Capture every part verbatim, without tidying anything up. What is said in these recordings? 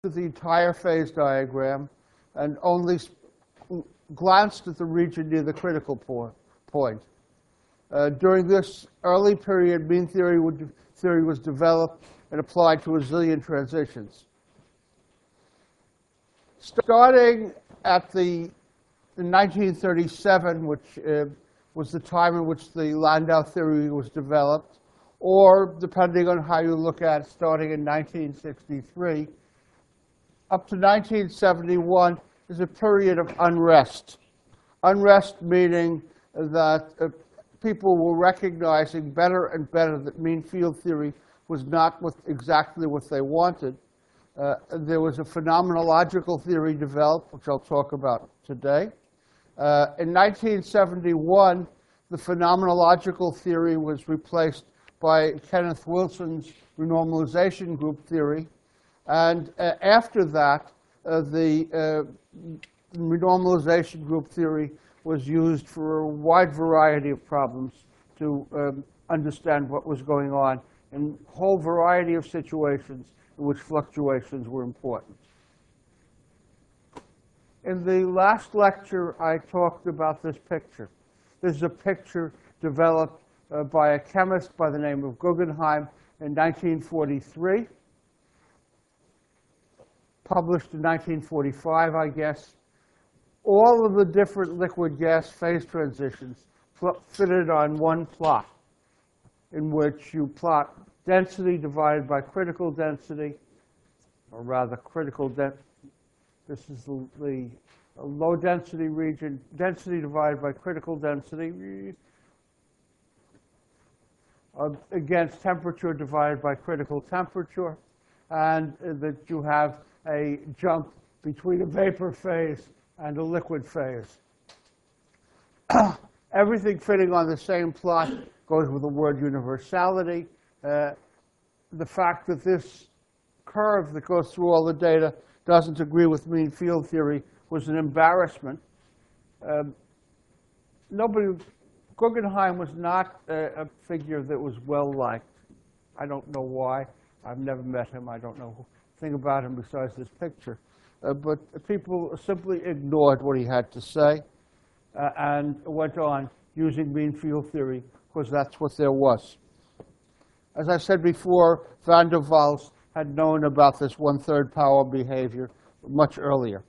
at the entire phase diagram and only glanced at the region near the critical point. Uh, during this early period, mean theory, would, theory was developed and applied to a zillion transitions. Starting at the in nineteen thirty-seven, which uh, was the time in which the Landau theory was developed, or depending on how you look at it, starting in nineteen sixty-three, up to nineteen seventy-one is a period of unrest. Unrest meaning that uh, people were recognizing better and better that mean field theory was not what, exactly what they wanted. Uh, there was a phenomenological theory developed, which I'll talk about today. Uh, in nineteen seventy-one, the phenomenological theory was replaced by Kenneth Wilson's renormalization group theory. And uh, after that, uh, the uh, renormalization group theory was used for a wide variety of problems to um, understand what was going on in a whole variety of situations in which fluctuations were important. In the last lecture, I talked about this picture. This is a picture developed uh, by a chemist by the name of Guggenheim in nineteen forty-three, published in nineteen forty-five, I guess. All of the different liquid-gas phase transitions fitted on one plot, in which you plot density divided by critical density, or rather critical density. This is the, the low density region, density divided by critical density, uh, against temperature divided by critical temperature, and uh, that you have a jump between a vapor phase and a liquid phase. Everything fitting on the same plot goes with the word universality. Uh, the fact that this curve that goes through all the data doesn't agree with mean field theory was an embarrassment. Um, nobody, Guggenheim was not a, a figure that was well liked. I don't know why. I've never met him. I don't know anything about him besides this picture. Uh, but people simply ignored what he had to say uh, and went on using mean field theory because that's what there was. As I said before, van der Waals had known about this one-third power behavior much earlier.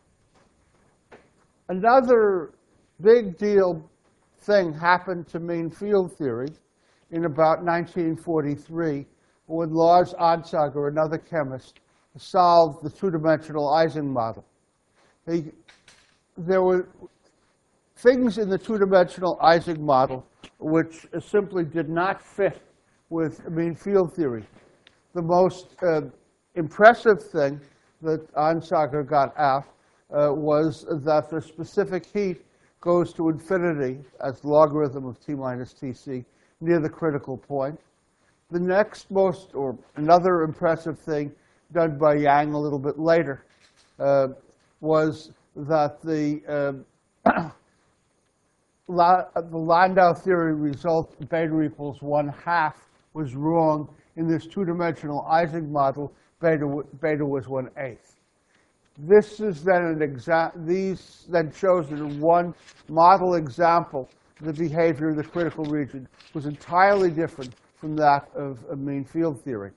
Another big deal thing happened to mean field theory in about nineteen forty-three when Lars Onsager, another chemist, solved the two-dimensional Ising model. He, there were things in the two-dimensional Ising model which simply did not fit with mean field theory. The most uh, impressive thing that Onsager got out uh, was that the specific heat goes to infinity as logarithm of T minus T C near the critical point. The next most, or another impressive thing done by Yang a little bit later, uh, was that the, uh, La the Landau theory result beta equals one half was wrong. In this two-dimensional Ising model, beta, beta was one eighth. This is then an exa these then shows that in one model example, the behavior of the critical region was entirely different from that of a mean field theory.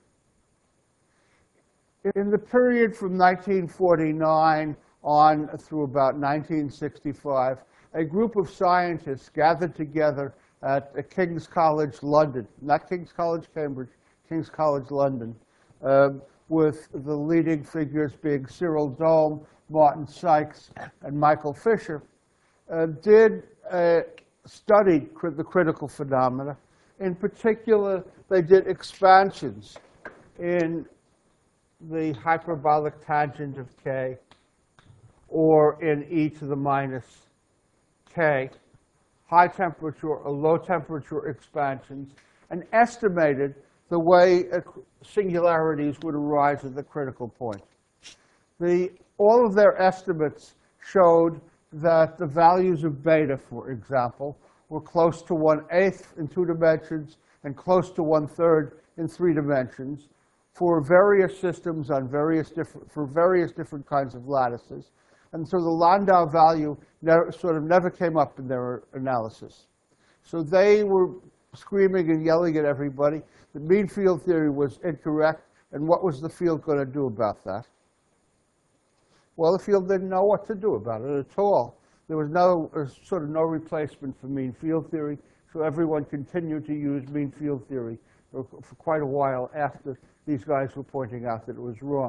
In the period from nineteen forty-nine on through about nineteen sixty-five, a group of scientists gathered together at King's College London, not King's College Cambridge, King's College London, uh, with the leading figures being Cyril Dohm, Martin Sykes, and Michael Fisher, uh, did uh, study cr the critical phenomena. In particular, they did expansions in the hyperbolic tangent of k, or in e to the minus k, high temperature or low temperature expansions, and estimated the way singularities would arise at the critical point. The, all of their estimates showed that the values of beta, for example, were close to one eighth in two dimensions and close to one third in three dimensions, for various systems on various different, for various different kinds of lattices. And so the Landau value never, sort of never came up in their analysis. So they were screaming and yelling at everybody that mean field theory was incorrect, and what was the field going to do about that? Well, the field didn't know what to do about it at all. There was no, uh, sort of no replacement for mean field theory, so everyone continued to use mean field theory for, for quite a while after these guys were pointing out that it was wrong.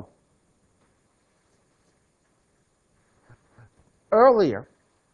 Earlier,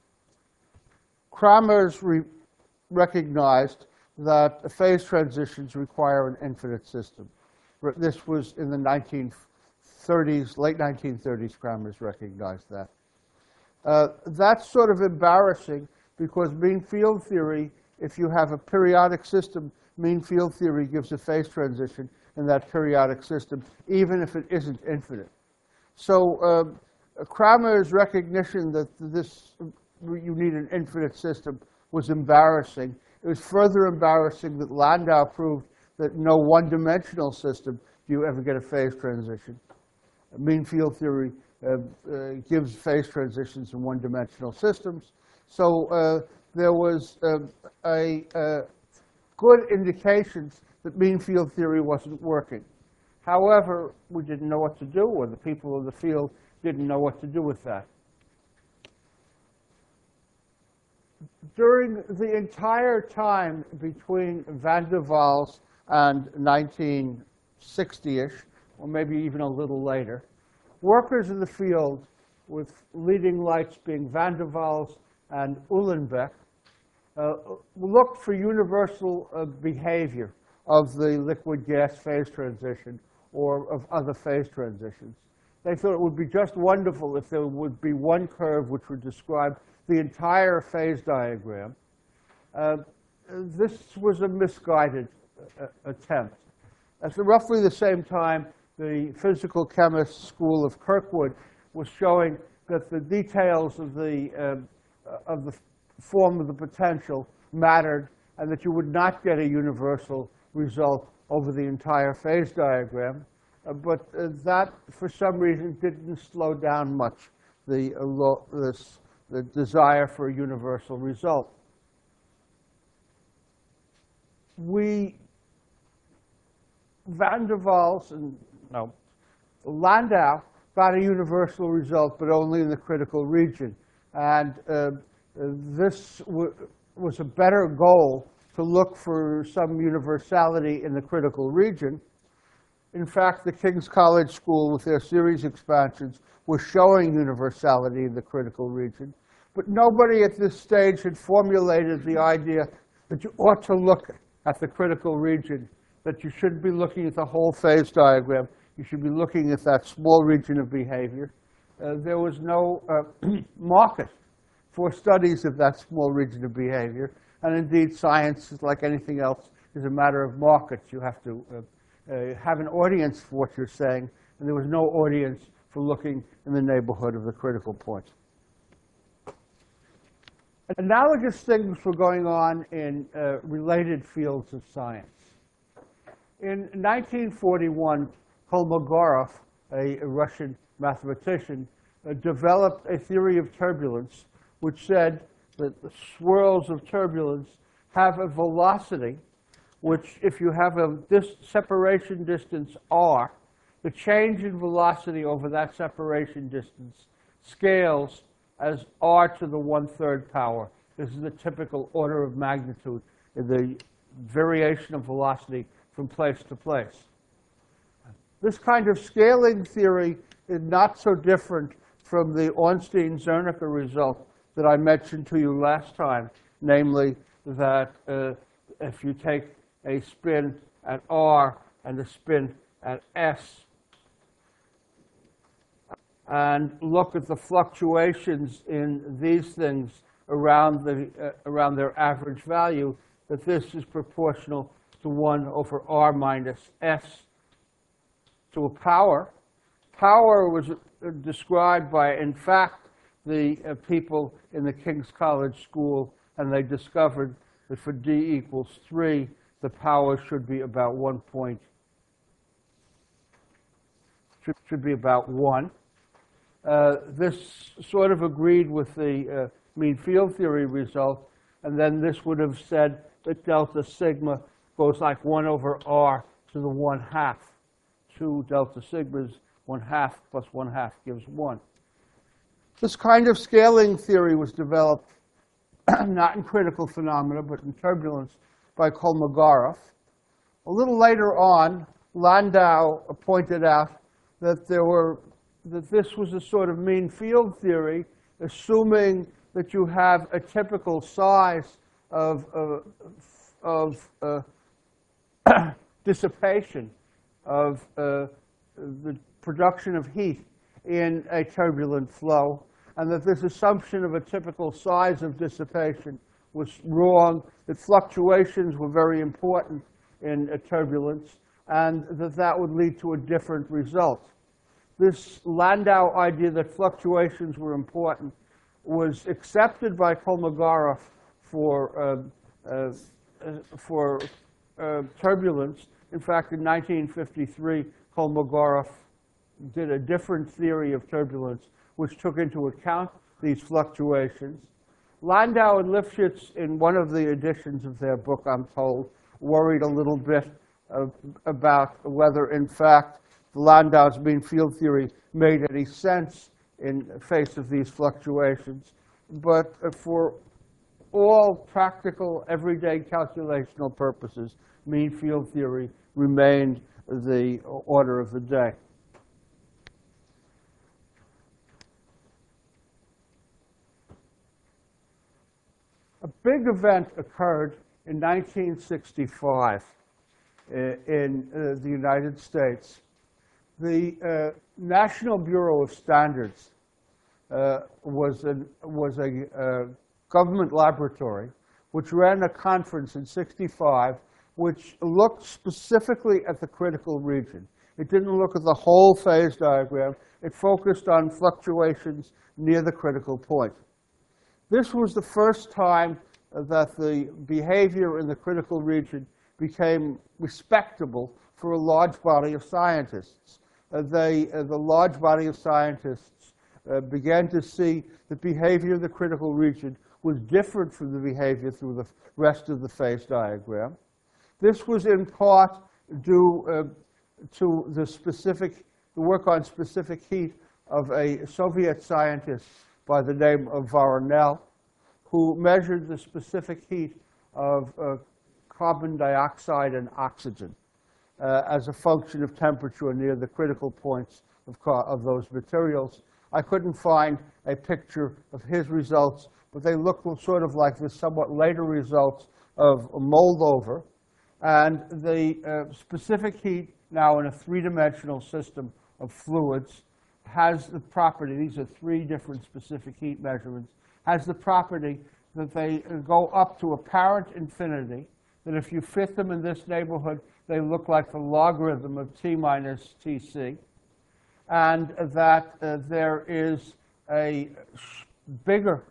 Kramers re recognized that phase transitions require an infinite system. This was in the nineteen thirties, late nineteen thirties, Kramers recognized that. Uh, that's sort of embarrassing because mean field theory, if you have a periodic system, mean field theory gives a phase transition in that periodic system, even if it isn't infinite. So uh, Kramers' recognition that this, you need an infinite system was embarrassing. It was further embarrassing that Landau proved that no one-dimensional system do you ever get a phase transition. Mean field theory uh, uh, gives phase transitions in one-dimensional systems. So uh, there was uh, a, a good indications that mean field theory wasn't working. However, we didn't know what to do, or the people of the field didn't know what to do with that. During the entire time between Van der Waals and nineteen sixty-ish, or maybe even a little later, workers in the field, with leading lights being Van der Waals and Uhlenbeck, uh, looked for universal uh, behavior of the liquid-gas phase transition or of other phase transitions. They thought it would be just wonderful if there would be one curve which would describe the entire phase diagram. Uh, this was a misguided uh, attempt. At roughly the same time, the physical chemist school of Kirkwood was showing that the details of the, uh, of the form of the potential mattered, and that you would not get a universal result over the entire phase diagram. Uh, but uh, that, for some reason, didn't slow down much the, uh, lo this, the desire for a universal result. We, Van der Waals and no, Landau got a universal result, but only in the critical region. And uh, this w was a better goal to look for some universality in the critical region. In fact, the King's College School, with their series expansions, was showing universality in the critical region. But nobody at this stage had formulated the idea that you ought to look at the critical region, that you shouldn't be looking at the whole phase diagram. You should be looking at that small region of behavior. Uh, there was no uh, market for studies of that small region of behavior. And indeed, science, like anything else, is a matter of markets. You have to uh, uh, have an audience for what you're saying, and there was no audience for looking in the neighborhood of the critical point. Analogous things were going on in uh, related fields of science. In nineteen forty-one, Kolmogorov, a, a Russian mathematician, uh, developed a theory of turbulence which said that the swirls of turbulence have a velocity which, if you have a dis separation distance r, the change in velocity over that separation distance scales as r to the one-third power. This is the typical order of magnitude in the variation of velocity from place to place. This kind of scaling theory is not so different from the Ornstein-Zernicke result that I mentioned to you last time, namely that uh, if you take a spin at r and a spin at s and look at the fluctuations in these things around, the, uh, around their average value, that this is proportional to one over r minus s to a power. Power was uh, described by, in fact, the uh, people in the King's College School, and they discovered that for d equals three, the power should be about one point should, should be about one. Uh, this sort of agreed with the uh, mean field theory result, and then this would have said that delta sigma goes like one over r to the one half. Two delta sigmas, one half plus one half gives one. This kind of scaling theory was developed not in critical phenomena, but in turbulence by Kolmogorov. A little later on, Landau pointed out that there were that this was a sort of mean field theory, assuming that you have a typical size of, uh, of uh, dissipation, of uh, the production of heat in a turbulent flow, and that this assumption of a typical size of dissipation was wrong, that fluctuations were very important in a turbulence, and that that would lead to a different result. This Landau idea that fluctuations were important was accepted by Kolmogorov for, uh, uh, for uh, turbulence. In fact, in nineteen fifty-three, Kolmogorov did a different theory of turbulence, which took into account these fluctuations. Landau and Lifshitz, in one of the editions of their book, I'm told, worried a little bit uh, about whether, in fact, Landau's mean field theory made any sense in face of these fluctuations. But for all practical, everyday calculational purposes, mean field theory remained the order of the day. A big event occurred in nineteen sixty-five in uh, the United States. The uh, National Bureau of Standards uh, was, an, was a uh, government laboratory which ran a conference in sixty-five which looked specifically at the critical region. It didn't look at the whole phase diagram. It focused on fluctuations near the critical point. This was the first time that the behavior in the critical region became respectable for a large body of scientists. Uh, they, uh, the large body of scientists uh, began to see the behavior in the critical region was different from the behavior through the rest of the phase diagram. This was in part due uh, to the specific, the work on specific heat of a Soviet scientist by the name of Voronel, who measured the specific heat of uh, carbon dioxide and oxygen uh, as a function of temperature near the critical points of, of those materials. I couldn't find a picture of his results, but they look sort of like the somewhat later results of Moldover. And the uh, specific heat, now in a three-dimensional system of fluids, has the property, these are three different specific heat measurements, has the property that they go up to apparent infinity, that if you fit them in this neighborhood, they look like the logarithm of t minus Tc, and that uh, there is a bigger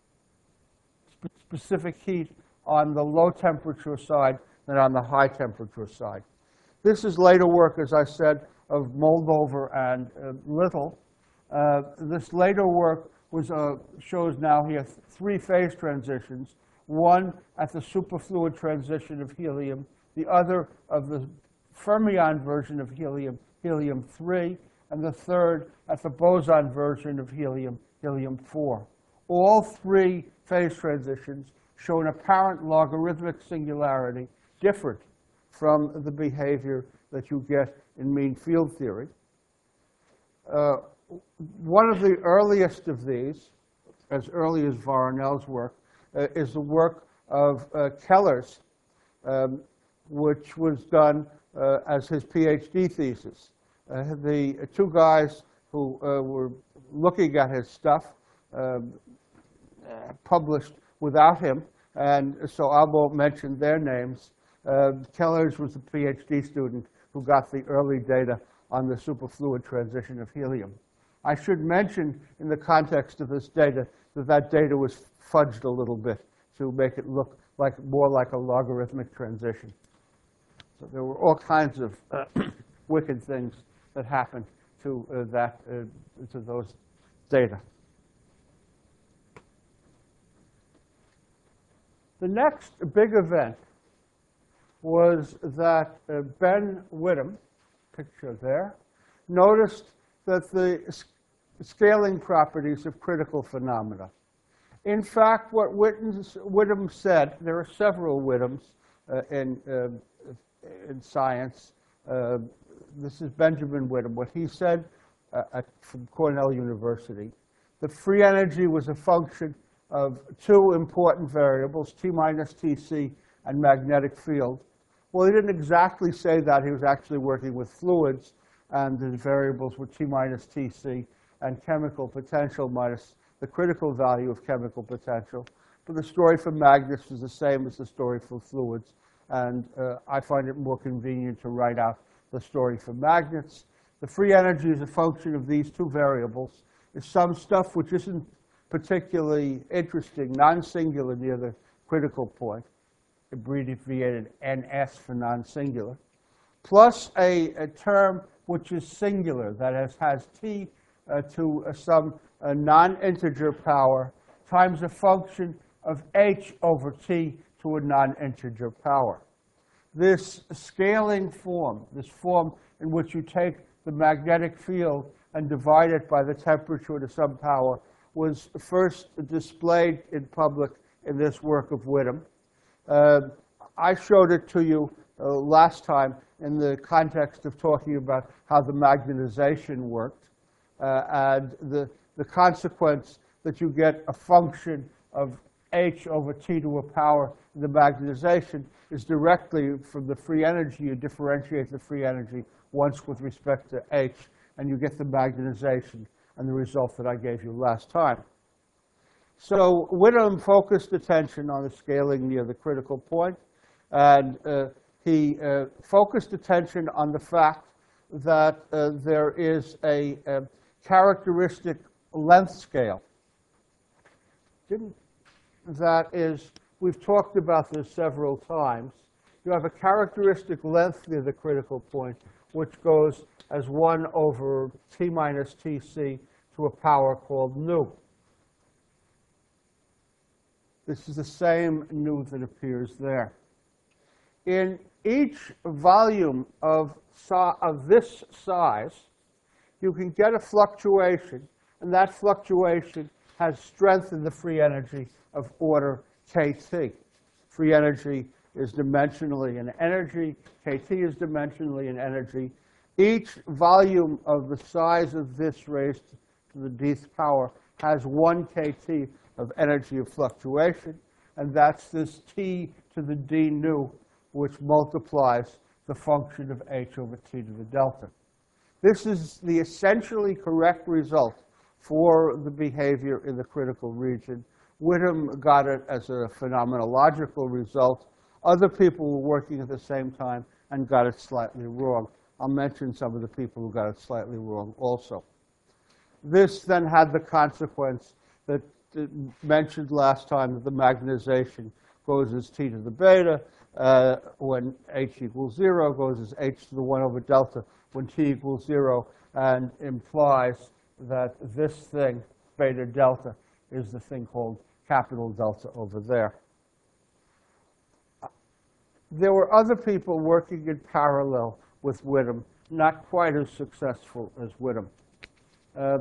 sp specific heat on the low temperature side than on the high temperature side. This is later work, as I said, of Moldover and uh, Little. Uh, this later work was, uh, shows now here three phase transitions, one at the superfluid transition of helium, the other of the fermion version of helium, helium three, and the third at the boson version of helium, helium four. All three phase transitions show an apparent logarithmic singularity different from the behavior that you get in mean field theory. Uh, one of the earliest of these, as early as Voronel's work, uh, is the work of uh, Keller's, um, which was done uh, as his PhD thesis. Uh, the two guys who uh, were looking at his stuff um, published without him, and so I won't mention their names. Uh, Keller's was a PhD student who got the early data on the superfluid transition of helium. I should mention, in the context of this data, that that data was fudged a little bit to make it look like more like a logarithmic transition. So there were all kinds of uh, wicked things that happened to uh, that uh, to those data. The next big event was that uh, Ben Whittam, picture there, noticed that the scaling properties of critical phenomena. In fact, what Whittam said, there are several Whittams uh, in, uh, in science. Uh, this is Benjamin Whittam. What he said uh, at, from Cornell University, that free energy was a function of two important variables, T minus T C and magnetic field. Well, he didn't exactly say that. He was actually working with fluids, and the variables were T minus T C and chemical potential minus the critical value of chemical potential. But the story for magnets is the same as the story for fluids, and uh, I find it more convenient to write out the story for magnets. The free energy is a function of these two variables. Is some stuff which isn't particularly interesting, non-singular near the critical point, abbreviated N S for non-singular, plus a, a term which is singular, that has, has t uh, to uh, some uh, non-integer power times a function of h over t to a non-integer power. This scaling form, this form in which you take the magnetic field and divide it by the temperature to some power, was first displayed in public in this work of Whittam. Uh, I showed it to you uh, last time in the context of talking about how the magnetization worked, uh, and the, the consequence that you get a function of h over t to a power in the magnetization is directly from the free energy. You differentiate the free energy once with respect to h, and you get the magnetization and the result that I gave you last time. So Whittam focused attention on the scaling near the critical point, and uh, he uh, focused attention on the fact that uh, there is a, a characteristic length scale. Didn't, that is, we've talked about this several times. You have a characteristic length near the critical point, which goes as one over t minus tc to a power called nu. This is the same nu that appears there. In each volume of, of this size, you can get a fluctuation, and that fluctuation has strength in the free energy of order kT. Free energy is dimensionally an energy. kT is dimensionally an energy. Each volume of the size of this raised to the dth power has one kT of energy of fluctuation, and that's this t to the d nu, which multiplies the function of h over t to the delta. This is the essentially correct result for the behavior in the critical region. Whittam got it as a phenomenological result. Other people were working at the same time and got it slightly wrong. I'll mention some of the people who got it slightly wrong also. This then had the consequence that uh, mentioned last time, that the magnetization goes as t to the beta uh, when h equals zero, goes as h to the one over delta when t equals zero, and implies that this thing, beta delta, is the thing called capital delta over there. There were other people working in parallel with Whittam, not quite as successful as Whittam. Uh,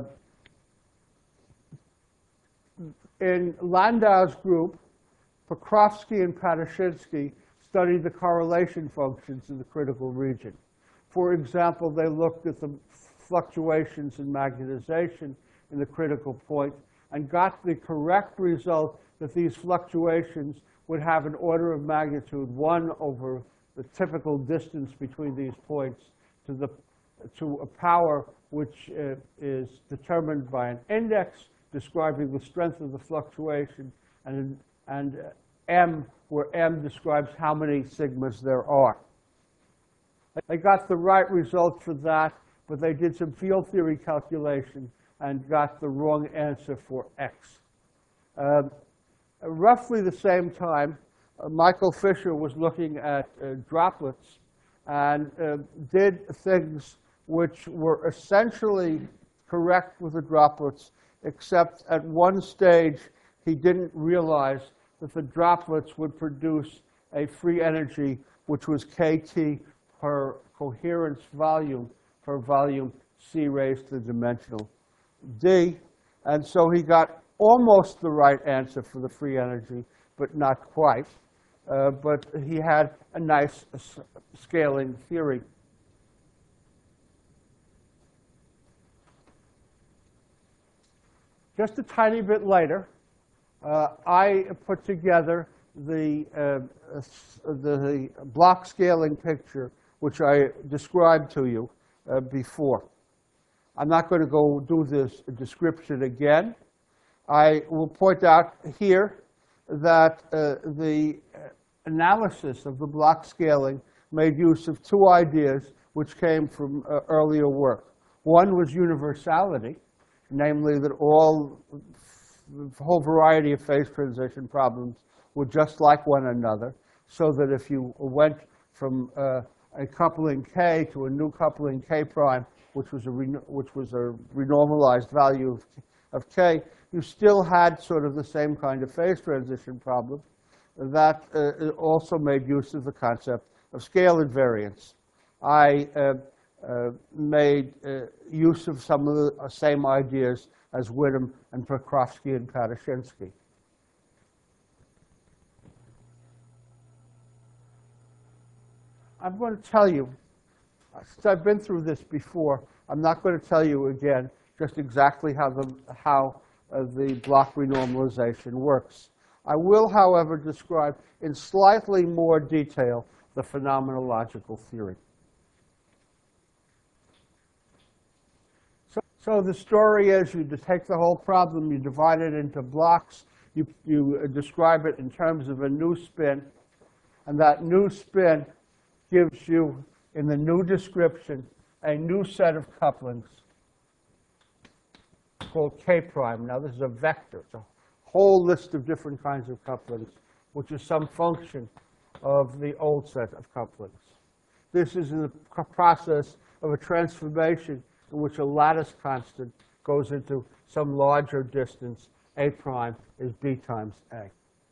in Landau's group, Pokrovsky and Padashinsky studied the correlation functions in the critical region. For example, they looked at the fluctuations in magnetization in the critical point and got the correct result that these fluctuations would have an order of magnitude one over the typical distance between these points to, the, to a power which uh, is determined by an index describing the strength of the fluctuation, and, and uh, m, where m describes how many sigmas there are. They got the right result for that, but they did some field theory calculation and got the wrong answer for x. Uh, roughly the same time, uh, Michael Fisher was looking at uh, droplets and uh, did things which were essentially correct with the droplets, except at one stage he didn't realize that the droplets would produce a free energy which was kT per coherence volume per volume c raised to the dimensional d. And so he got almost the right answer for the free energy, but not quite. Uh, but he had a nice uh, scaling theory. Just a tiny bit later, uh, I put together the, uh, the block scaling picture, which I described to you uh, before. I'm not going to go do this description again. I will point out here that uh, the analysis of the block scaling made use of two ideas which came from uh, earlier work. One was universality, namely that all, the whole variety of phase transition problems were just like one another, so that if you went from uh, a coupling K to a new coupling K prime, which was a, which was a renormalized value of, of K, you still had sort of the same kind of phase transition problem that uh, also made use of the concept of scale invariance. I uh, uh, made uh, use of some of the same ideas as Whittam and Prokofsky and Patashinsky. I'm going to tell you, since I've been through this before, I'm not going to tell you again just exactly how the, how, uh, the block renormalization works. I will, however, describe in slightly more detail the phenomenological theory. So, so the story is you take the whole problem, you divide it into blocks, you, you describe it in terms of a new spin, and that new spin gives you, in the new description, a new set of couplings called K prime. Now, this is a vector. It's a whole list of different kinds of couplings, which is some function of the old set of couplings. This is in the process of a transformation in which a lattice constant goes into some larger distance. A prime is B times A.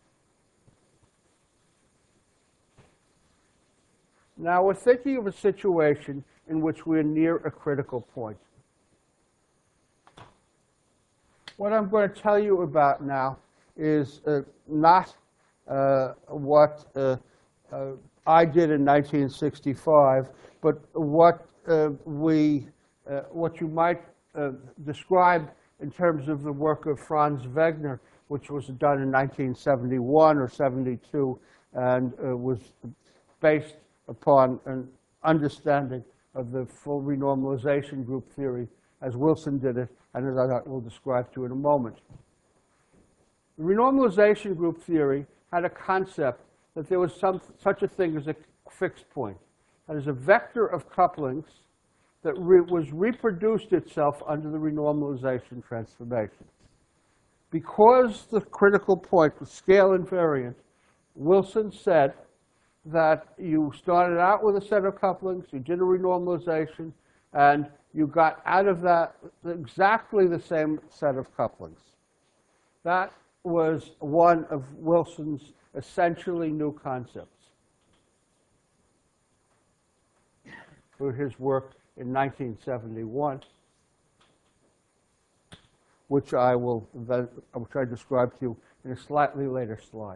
Now, we're thinking of a situation in which we're near a critical point. What I'm going to tell you about now is uh, not uh, what uh, uh, I did in nineteen sixty-five, but what uh, we, uh, what you might uh, describe in terms of the work of Franz Wegener, which was done in nineteen seventy-one or seventy-two, and uh, was based upon an understanding of the full renormalization group theory as Wilson did it, and as I will describe to you in a moment. The renormalization group theory had a concept that there was some, such a thing as a fixed point. That is a vector of couplings that re was reproduced itself under the renormalization transformation. Because the critical point was scale invariant, Wilson said that you started out with a set of couplings, you did a renormalization, and you got out of that exactly the same set of couplings. That was one of Wilson's essentially new concepts for his work in nineteen seventy-one, which I will which I describe to you in a slightly later slide.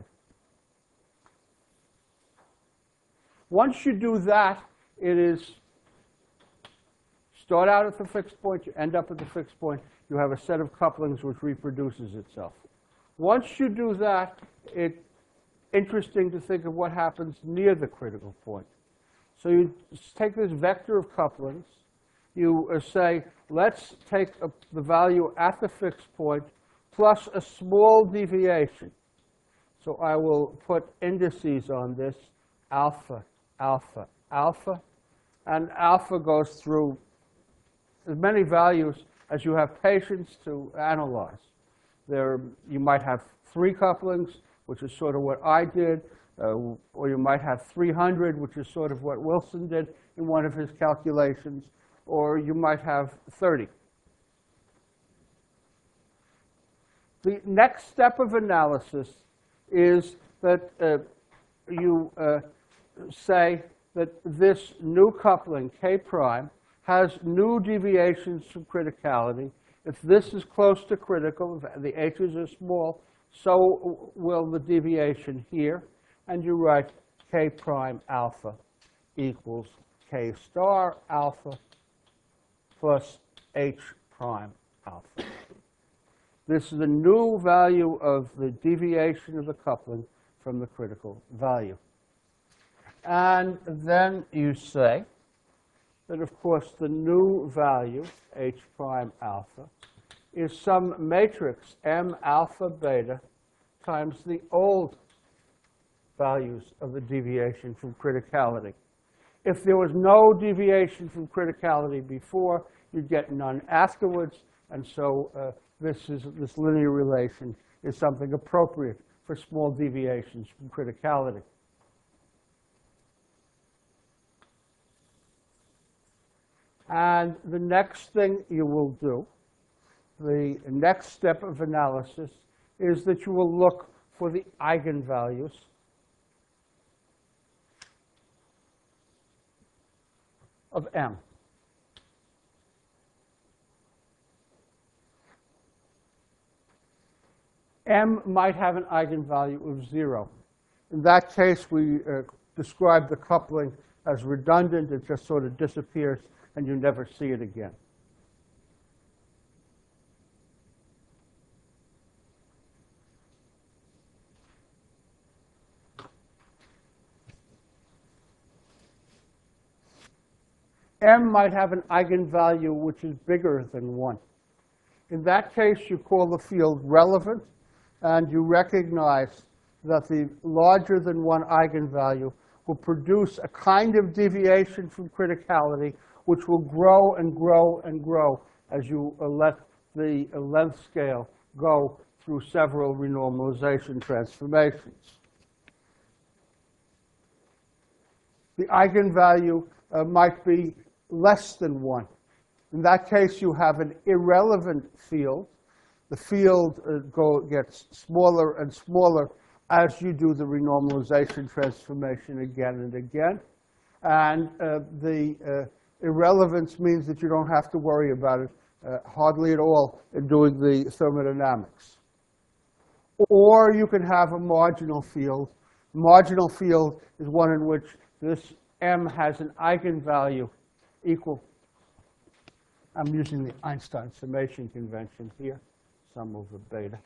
Once you do that, it is start out at the fixed point, you end up at the fixed point, you have a set of couplings which reproduces itself. Once you do that, it's interesting to think of what happens near the critical point. So you take this vector of couplings, you uh, say, let's take a, the value at the fixed point plus a small deviation. So I will put indices on this, alpha, alpha, alpha, and alpha goes through as many values as you have patience to analyze. There, you might have three couplings, which is sort of what I did, uh, or you might have three hundred, which is sort of what Wilson did in one of his calculations, or you might have thirty. The next step of analysis is that uh, you uh, say that this new coupling, K prime, has new deviations from criticality. If this is close to critical, if the h's are small, so will the deviation here. And you write K prime alpha equals K star alpha plus H prime alpha. This is the new value of the deviation of the coupling from the critical value. And then you say that, of course, the new value, H prime alpha, is some matrix M alpha beta times the old values of the deviation from criticality. If there was no deviation from criticality before, you'd get none afterwards, and so uh, this is this linear relation is something appropriate for small deviations from criticality. And the next thing you will do, the next step of analysis, is that you will look for the eigenvalues of M. M might have an eigenvalue of zero. In that case, we uh, describe the coupling as redundant. It just sort of disappears, and you never see it again. M might have an eigenvalue which is bigger than one. In that case, you call the field relevant, and you recognize that the larger than one eigenvalue will produce a kind of deviation from criticality which will grow and grow and grow as you let the length scale go through several renormalization transformations. The eigenvalue uh, might be less than one. In that case, you have an irrelevant field. The field uh, go, gets smaller and smaller as you do the renormalization transformation again and again. And uh, the uh, irrelevance means that you don't have to worry about it uh, hardly at all in doing the thermodynamics. Or you can have a marginal field. Marginal field is one in which this M has an eigenvalue equal. I'm using the Einstein summation convention here, sum over beta.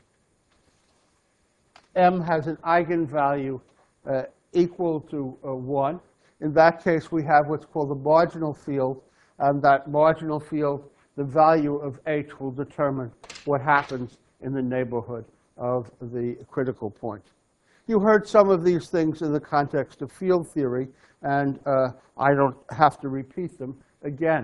M has an eigenvalue uh, equal to uh, one. In that case, we have what's called a marginal field, and that marginal field, the value of H will determine what happens in the neighborhood of the critical point. You heard some of these things in the context of field theory, and uh, I don't have to repeat them again.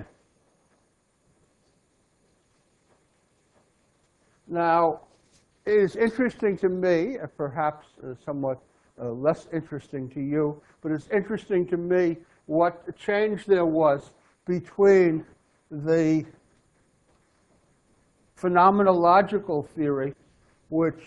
Now, it is interesting to me, uh, perhaps uh, somewhat uh, less interesting to you, but it's interesting to me what change there was between the phenomenological theory, which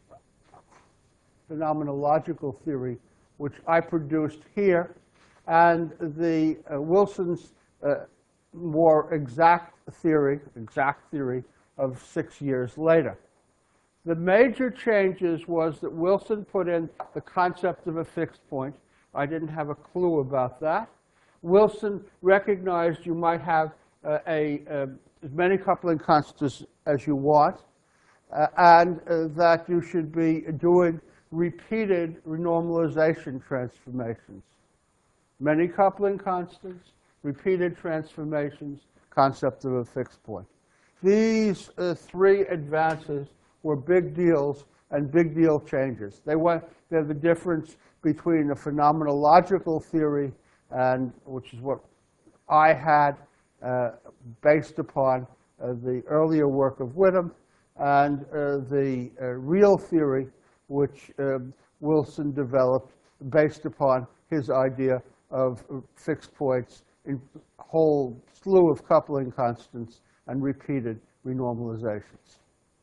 phenomenological theory, which I produced here, and the uh, Wilson's uh, more exact theory, exact theory of six years later. The major changes was that Wilson put in the concept of a fixed point. I didn't have a clue about that. Wilson recognized you might have uh, a, uh, as many coupling constants as you want, uh, and uh, that you should be doing repeated renormalization transformations. Many coupling constants, repeated transformations, concept of a fixed point. These uh, three advances were big deals and big deal changes. They were, they're the difference between a phenomenological theory, and which is what I had uh, based upon uh, the earlier work of Whittam, and uh, the uh, real theory, which uh, Wilson developed based upon his idea of fixed points in a whole slew of coupling constants and repeated renormalizations.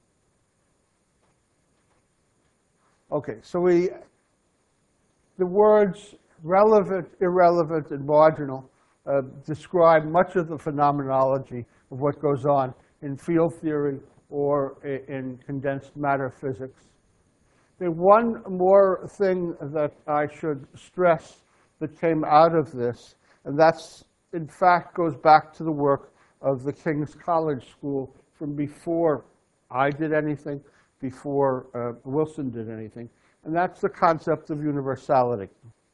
Okay, so we, the words relevant, irrelevant, and marginal uh, describe much of the phenomenology of what goes on in field theory or in condensed matter physics. The one more thing that I should stress that came out of this, and that's, in fact, goes back to the work of the King's College School from before I did anything, before uh, Wilson did anything, and that's the concept of universality.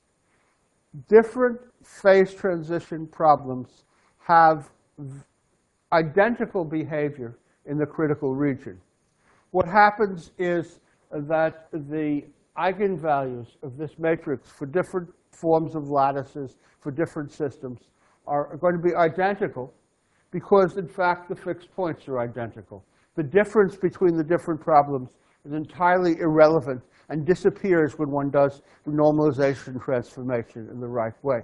Different phase transition problems have identical behavior in the critical region. What happens is that the eigenvalues of this matrix for different forms of lattices, for different systems, are going to be identical because, in fact, the fixed points are identical. The difference between the different problems is entirely irrelevant and disappears when one does the normalization transformation in the right way.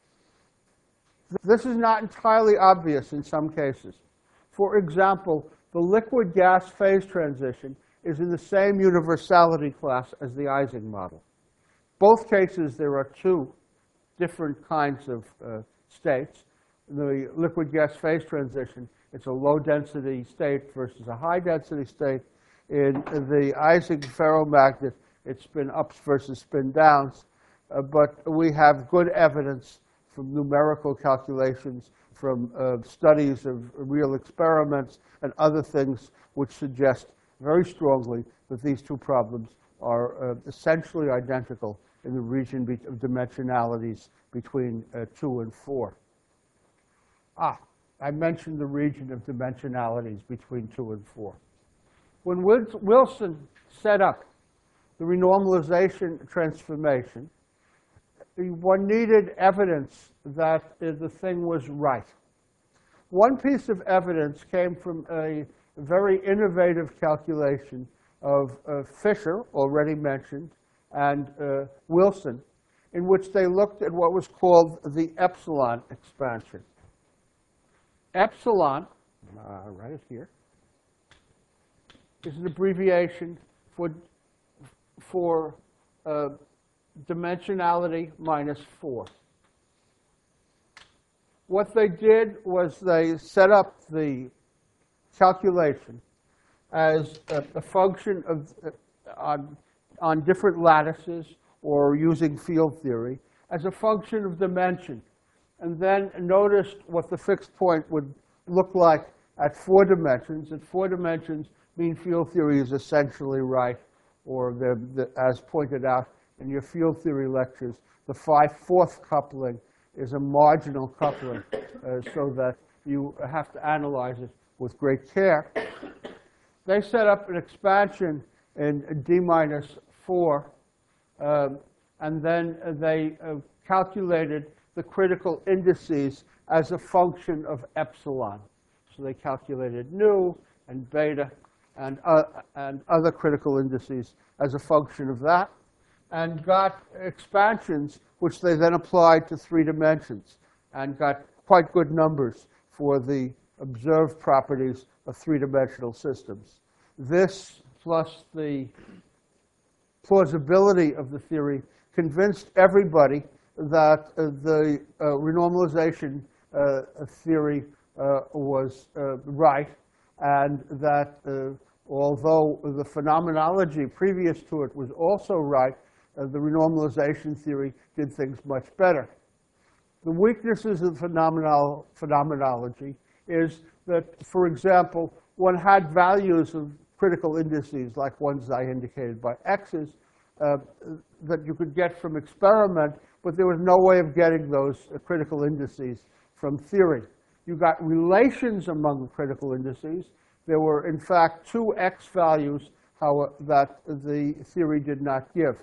This is not entirely obvious in some cases. For example, the liquid-gas phase transition is in the same universality class as the Ising model. Both cases, there are two different kinds of uh, states. In the liquid-gas phase transition, it's a low-density state versus a high-density state. In the Ising ferromagnet, it's spin ups versus spin downs. Uh, but we have good evidence from numerical calculations, from uh, studies of real experiments, and other things which suggest very strongly that these two problems are uh, essentially identical in the region of dimensionalities between uh, two and four. Ah, I mentioned the region of dimensionalities between two and four. When Wilson set up the renormalization transformation, one needed evidence that the thing was right. One piece of evidence came from a very innovative calculation of uh, Fisher, already mentioned, and uh, Wilson, in which they looked at what was called the epsilon expansion. Epsilon, uh, write it here, is an abbreviation for, for uh, dimensionality minus four. What they did was they set up the calculation as a, a function of uh, on, on different lattices or using field theory as a function of dimension, and then noticed what the fixed point would look like at four dimensions. At four dimensions, mean field theory is essentially right, or the, the, as pointed out in your field theory lectures, the five-fourth coupling is a marginal coupling, uh, so that you have to analyze it with great care. They set up an expansion in D minus four, um, and then they uh, calculated the critical indices as a function of epsilon. So they calculated nu and beta and, uh, and other critical indices as a function of that, and got expansions which they then applied to three dimensions and got quite good numbers for the observed properties of three-dimensional systems. This, plus the plausibility of the theory, convinced everybody that uh, the uh, renormalization uh, theory uh, was uh, right, and that uh, although the phenomenology previous to it was also right, uh, the renormalization theory did things much better. The weaknesses of phenomenolo- phenomenology is that, for example, one had values of critical indices, like ones I indicated by x's, uh, that you could get from experiment, but there was no way of getting those uh, critical indices from theory. You got relations among the critical indices. There were, in fact, two x values how, that the theory did not give.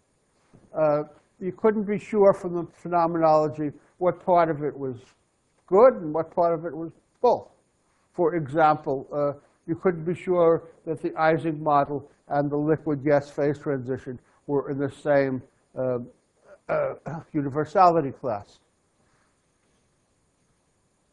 Uh, you couldn't be sure from the phenomenology what part of it was good and what part of it was bull. For example, uh, you couldn't be sure that the Ising model and the liquid-gas phase transition were in the same uh, uh, universality class.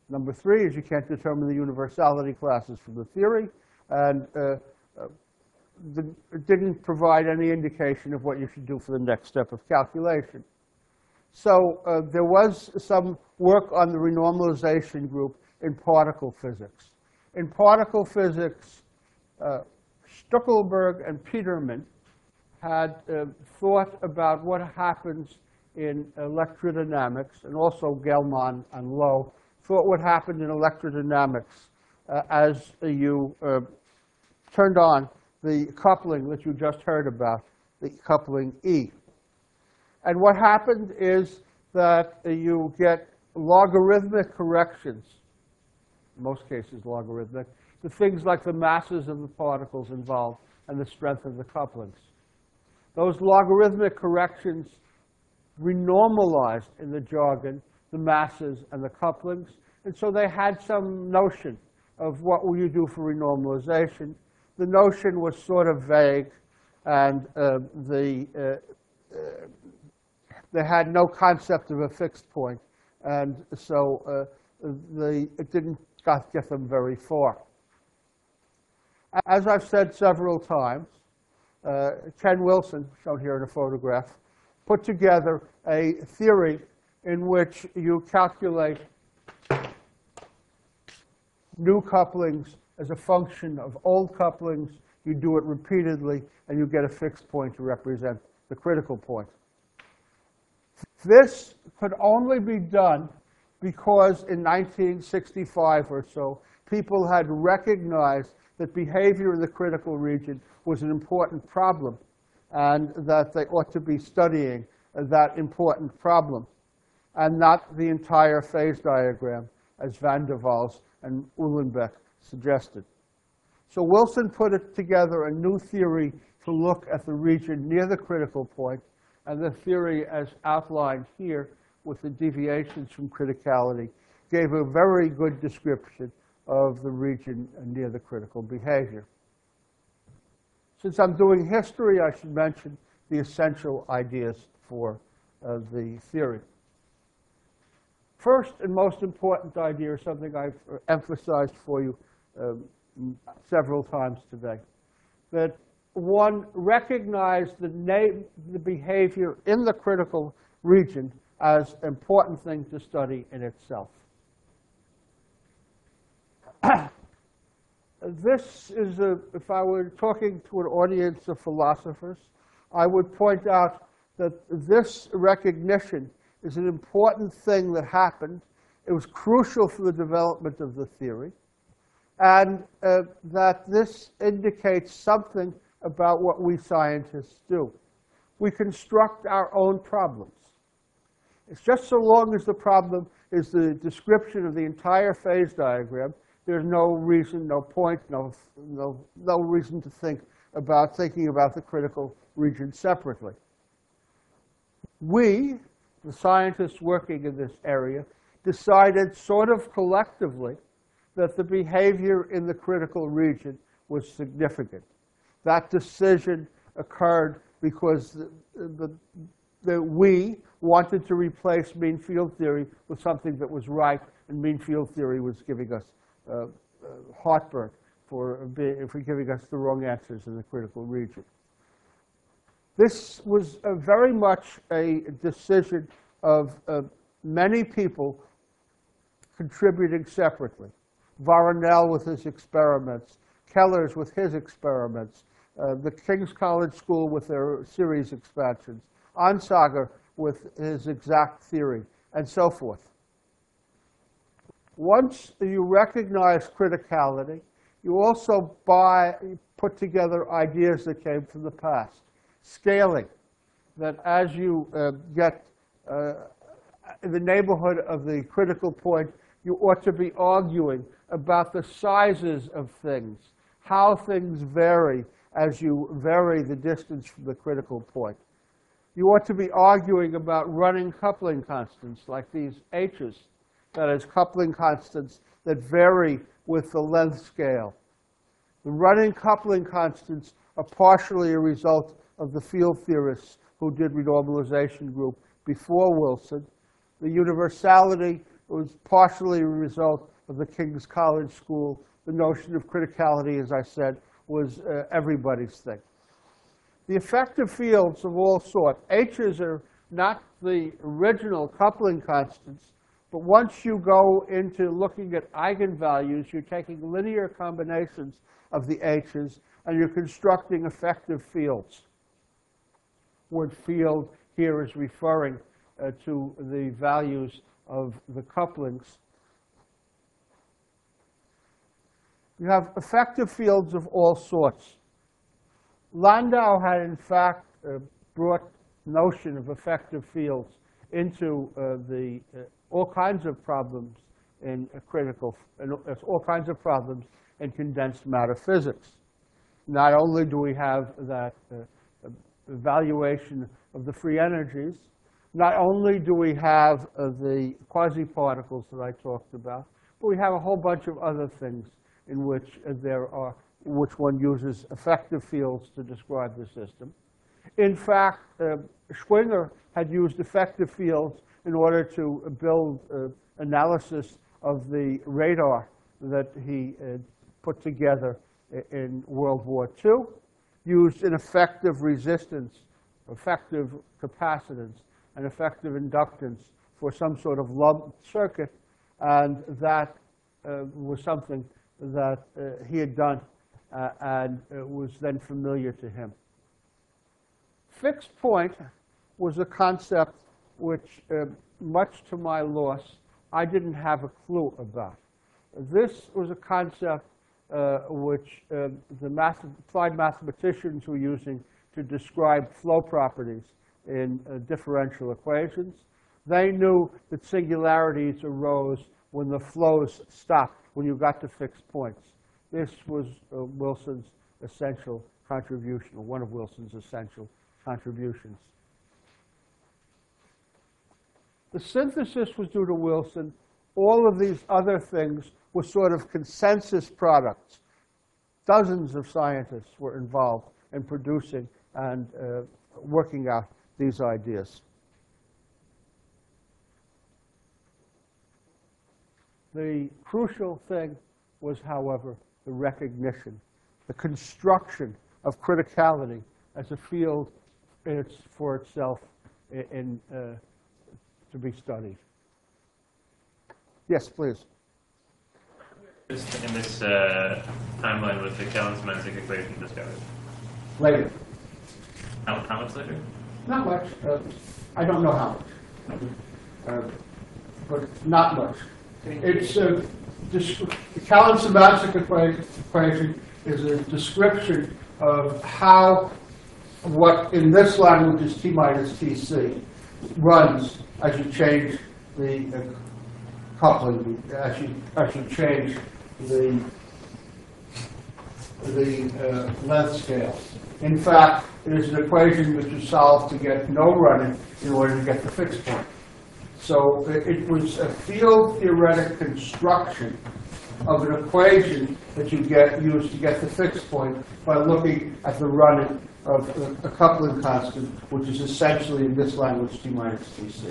Number three is you can't determine the universality classes from the theory, and uh, uh, the, it didn't provide any indication of what you should do for the next step of calculation. So uh, there was some work on the renormalization group in particle physics. In particle physics, uh, Stuckelberg and Peterman had uh, thought about what happens in electrodynamics, and also Gelman and Lowe thought what happened in electrodynamics uh, as you uh, turned on the coupling that you just heard about, the coupling E. And what happened is that uh, you get logarithmic corrections, in most cases logarithmic, to things like the masses of the particles involved and the strength of the couplings. Those logarithmic corrections renormalized, in the jargon, the masses and the couplings. And so they had some notion of what will you do for renormalization. The notion was sort of vague, and uh, the, uh, uh, they had no concept of a fixed point. And so uh, the, it didn't got, get them very far. As I've said several times, uh, Ken Wilson, shown here in a photograph, put together a theory in which you calculate new couplings as a function of old couplings. You do it repeatedly, and you get a fixed point to represent the critical point. This could only be done because in nineteen sixty-five or so, people had recognized that behavior in the critical region was an important problem, and that they ought to be studying that important problem, and not the entire phase diagram, as Van der Waals and Uhlenbeck suggested. So Wilson put it together a new theory to look at the region near the critical point, and the theory as outlined here with the deviations from criticality gave a very good description of the region near the critical behavior. Since I'm doing history, I should mention the essential ideas for uh, the theory. First and most important idea is something I've emphasized for you um, several times today, that one recognized the, the behavior in the critical region as an important thing to study in itself. This is, a, if I were talking to an audience of philosophers, I would point out that this recognition is an important thing that happened. It was crucial for the development of the theory, and uh, that this indicates something about what we scientists do. We construct our own problems. It's just so long as the problem is the description of the entire phase diagram, there's no reason, no point, no, no, no reason to think about thinking about the critical region separately. We, the scientists working in this area, decided sort of collectively that the behavior in the critical region was significant. That decision occurred because the, the, the, we wanted to replace mean field theory with something that was right, and mean field theory was giving us uh, uh, heartburn for, being, for giving us the wrong answers in the critical region. This was uh, very much a decision of uh, many people contributing separately. Voronel with his experiments, Kellers with his experiments, uh, the King's College School with their series expansions, Onsager with his exact theory, and so forth. Once you recognize criticality, you also buy, put together ideas that came from the past. Scaling, that as you uh, get uh, in the neighborhood of the critical point, you ought to be arguing about the sizes of things, how things vary as you vary the distance from the critical point. You ought to be arguing about running coupling constants like these H's, that is, coupling constants that vary with the length scale. The running coupling constants are partially a result of the field theorists who did renormalization group before Wilson. The universality It was partially a result of the King's College School. The notion of criticality, as I said, was uh, everybody's thing. The effective fields of all sorts. H's are not the original coupling constants, but once you go into looking at eigenvalues, you're taking linear combinations of the H's and you're constructing effective fields. The word field here is referring uh, to the values of the couplings. You have effective fields of all sorts. Landau had, in fact, uh, brought notion of effective fields into uh, the uh, all kinds of problems in uh, critical, in, uh, all kinds of problems in condensed matter physics. Not only do we have that uh, evaluation of the free energies, not only do we have uh, the quasi-particles that I talked about, but we have a whole bunch of other things in which uh, there are, which one uses effective fields to describe the system. In fact, uh, Schwinger had used effective fields in order to build uh, analysis of the radar that he uh, put together in World War Two, used an effective resistance, effective capacitance, and effective inductance for some sort of lumped circuit, and that uh, was something that uh, he had done uh, and uh, was then familiar to him. Fixed point was a concept which, uh, much to my loss, I didn't have a clue about. This was a concept uh, which uh, the math applied mathematicians were using to describe flow properties in uh, differential equations. They knew that singularities arose when the flows stopped, when you got to fixed points. This was uh, Wilson's essential contribution, or one of Wilson's essential contributions. The synthesis was due to Wilson. All of these other things were sort of consensus products. Dozens of scientists were involved in producing and uh, working out these ideas. The crucial thing was, however, the recognition, the construction of criticality as a field it's for itself in, in, uh, to be studied. Yes, please. Just in this uh, timeline with the Kalam-Semensky equation discovered. Later. How, how much later? Not much. Uh, I don't know how much, uh, but not much. It's uh, the Kalam-Semensky equation is a description of how what in this language is T minus T C runs as you change the uh, coupling, as you as you change the the uh, length scale. In fact, it is an equation which is solved to get no running in order to get the fixed point. So it, it was a field theoretic construction of an equation that you get used to get the fixed point by looking at the running of a, a coupling constant, which is essentially in this language T minus T C.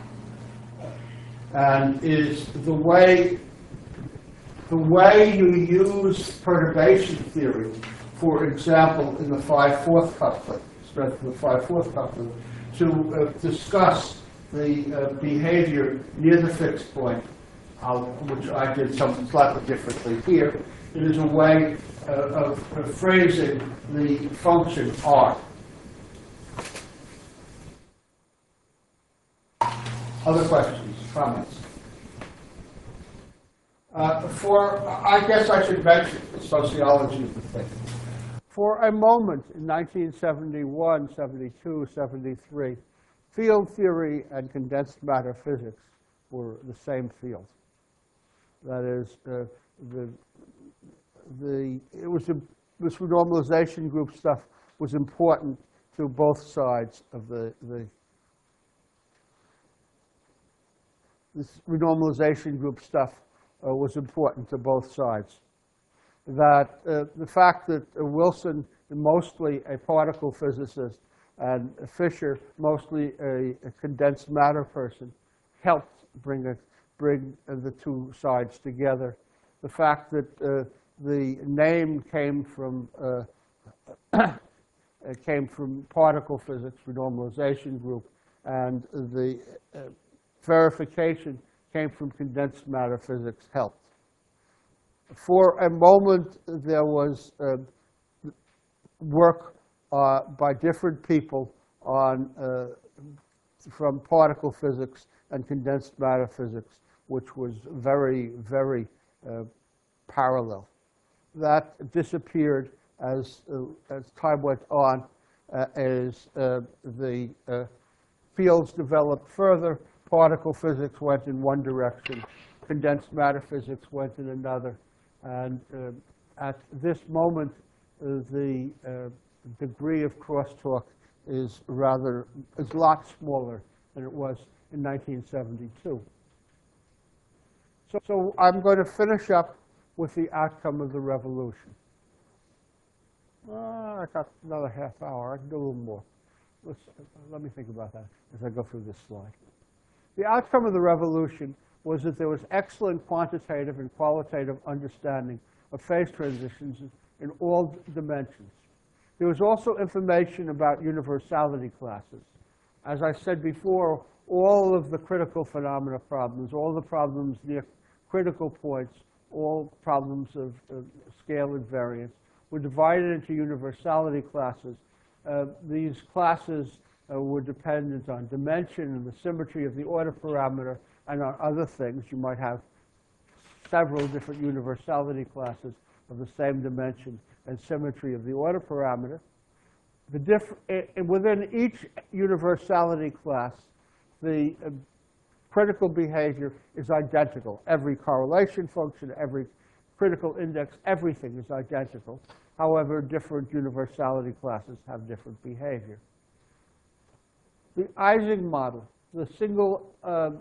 And is the way the way you use perturbation theory, for example, in the five-fourth coupling, strength of the five-fourth coupling, to uh, discuss the uh, behavior near the fixed point, I'll, which I did something slightly differently here. It is a way uh, of, of phrasing the function R. Other questions, comments? Uh, for, I guess I should mention the sociology of the thing. For a moment in nineteen seventy-one, seventy-two, seventy-three, field theory and condensed matter physics were the same field. That is, uh, the, the, it was a, this renormalization group stuff was important to both sides of the, the this renormalization group stuff uh, was important to both sides. That uh, the fact that uh, Wilson, mostly a particle physicist, and Fisher, mostly a, a condensed matter person, helped bring a bring uh, the two sides together. The fact that uh, the name came from uh, it came from particle physics, renormalization group, and the uh, verification came from condensed matter physics helped. For a moment, there was uh, work uh, by different people on uh, from particle physics and condensed matter physics, which was very, very uh, parallel. That disappeared as, uh, as time went on, uh, as uh, the uh, fields developed further. Particle physics went in one direction, condensed matter physics went in another. And uh, at this moment, uh, the uh, degree of crosstalk is rather, is a lot smaller than it was in nineteen seventy-two. So, so I'm going to finish up with the outcome of the revolution. Uh, I got another half hour. I can do a little more. Let's, let me think about that as I go through this slide. The outcome of the revolution was that there was excellent quantitative and qualitative understanding of phase transitions in all dimensions. There was also information about universality classes. As I said before, all of the critical phenomena problems, all the problems near critical points, all problems of, of scale invariance were divided into universality classes. Uh, these classes uh, were dependent on dimension and the symmetry of the order parameter and on other things. You might have several different universality classes of the same dimension and symmetry of the order parameter. The diff within each universality class, the uh, critical behavior is identical. Every correlation function, every critical index, everything is identical. However, different universality classes have different behavior. The Ising model, the single uh,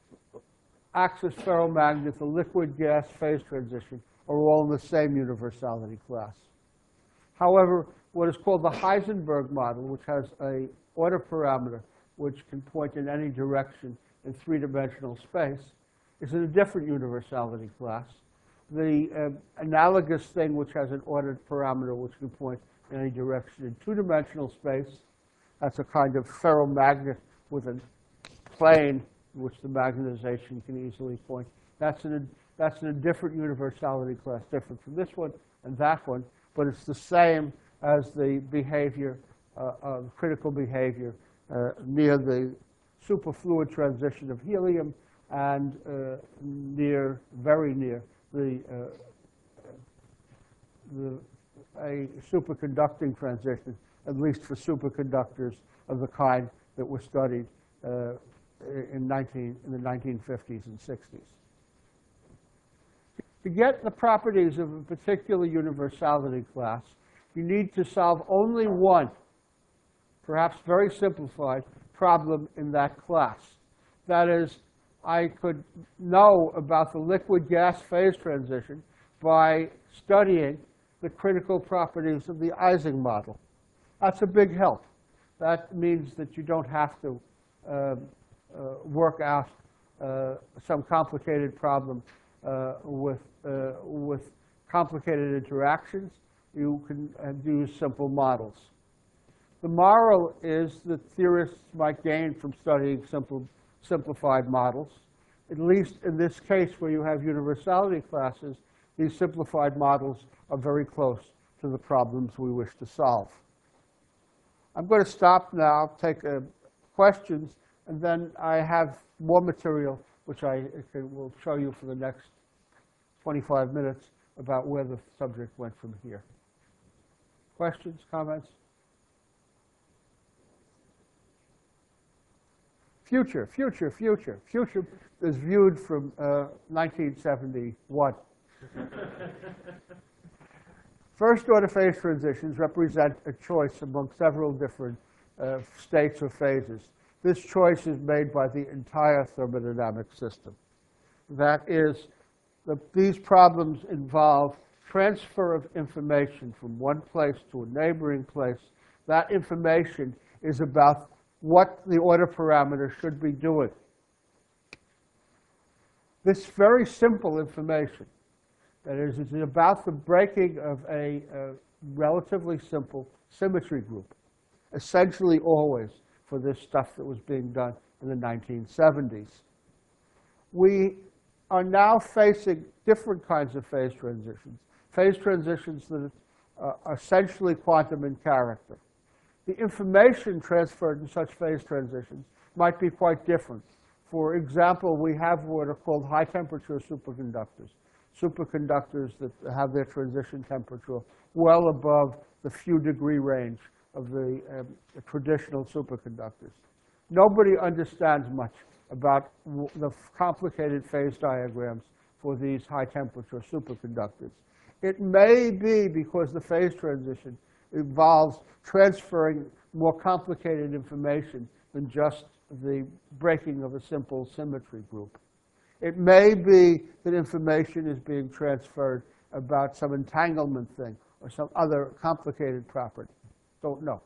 axis ferromagnet, the liquid-gas phase transition, are all in the same universality class. However, what is called the Heisenberg model, which has a order parameter which can point in any direction in three-dimensional space, is in a different universality class. The uh, analogous thing, which has an ordered parameter which can point in any direction in two-dimensional space, that's a kind of ferromagnet with a plane which the magnetization can easily point. That's in a, that's in a different universality class, different from this one and that one, but it's the same as the behavior, uh, uh, critical behavior uh, near the superfluid transition of helium and uh, near, very near, the, uh, the a superconducting transition, at least for superconductors of the kind that were studied uh, in, nineteen, in the nineteen fifties and sixties. To get the properties of a particular universality class, you need to solve only one, perhaps very simplified, problem in that class. That is, I could know about the liquid-gas phase transition by studying the critical properties of the Ising model. That's a big help. That means that you don't have to uh, uh, work out uh, some complicated problem uh, with, uh, with complicated interactions. You can uh, do simple models. The moral is that theorists might gain from studying simple, simplified models. At least in this case where you have universality classes, these simplified models are very close to the problems we wish to solve. I'm going to stop now, take uh, questions, and then I have more material which I will show you for the next twenty-five minutes about where the subject went from here. Questions, comments? Future, future, future. Future is viewed from uh, nineteen seventy-one. First-order phase transitions represent a choice among several different uh, states or phases. This choice is made by the entire thermodynamic system. That is, the, these problems involve transfer of information from one place to a neighboring place. That information is about what the order parameter should be doing. This very simple information, that is, it's about the breaking of a, a relatively simple symmetry group, essentially always for this stuff that was being done in the nineteen seventies. We are now facing different kinds of phase transitions, phase transitions that are essentially quantum in character. The information transferred in such phase transitions might be quite different. For example, we have what are called high-temperature superconductors, superconductors that have their transition temperature well above the few degree range of the, um, the traditional superconductors. Nobody understands much about the complicated phase diagrams for these high-temperature superconductors. It may be because the phase transition involves transferring more complicated information than just the breaking of a simple symmetry group. It may be that information is being transferred about some entanglement thing or some other complicated property. Don't know.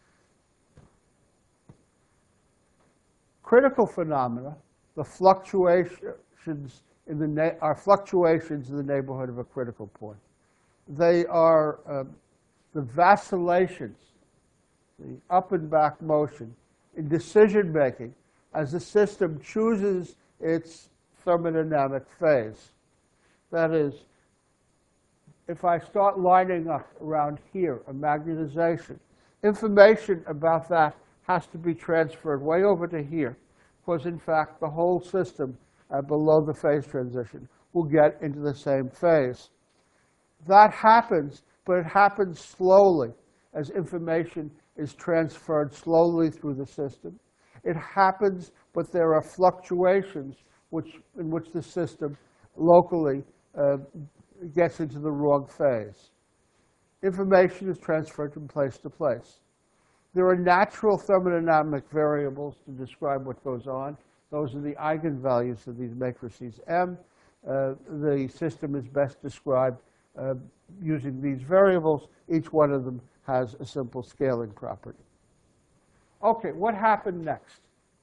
Critical phenomena, the fluctuations in the na are fluctuations in the neighborhood of a critical point. They are uh, the vacillations, the up and back motion in decision making as the system chooses its thermodynamic phase. That is, if I start lining up around here a magnetization, information about that has to be transferred way over to here, because in fact the whole system uh, below the phase transition will get into the same phase. That happens, but it happens slowly as information is transferred slowly through the system. It happens, but there are fluctuations which, in which the system locally uh, gets into the wrong phase. Information is transferred from place to place. There are natural thermodynamic variables to describe what goes on. Those are the eigenvalues of these matrices M. Uh, the system is best described uh, using these variables. Each one of them has a simple scaling property. Okay, what happened next?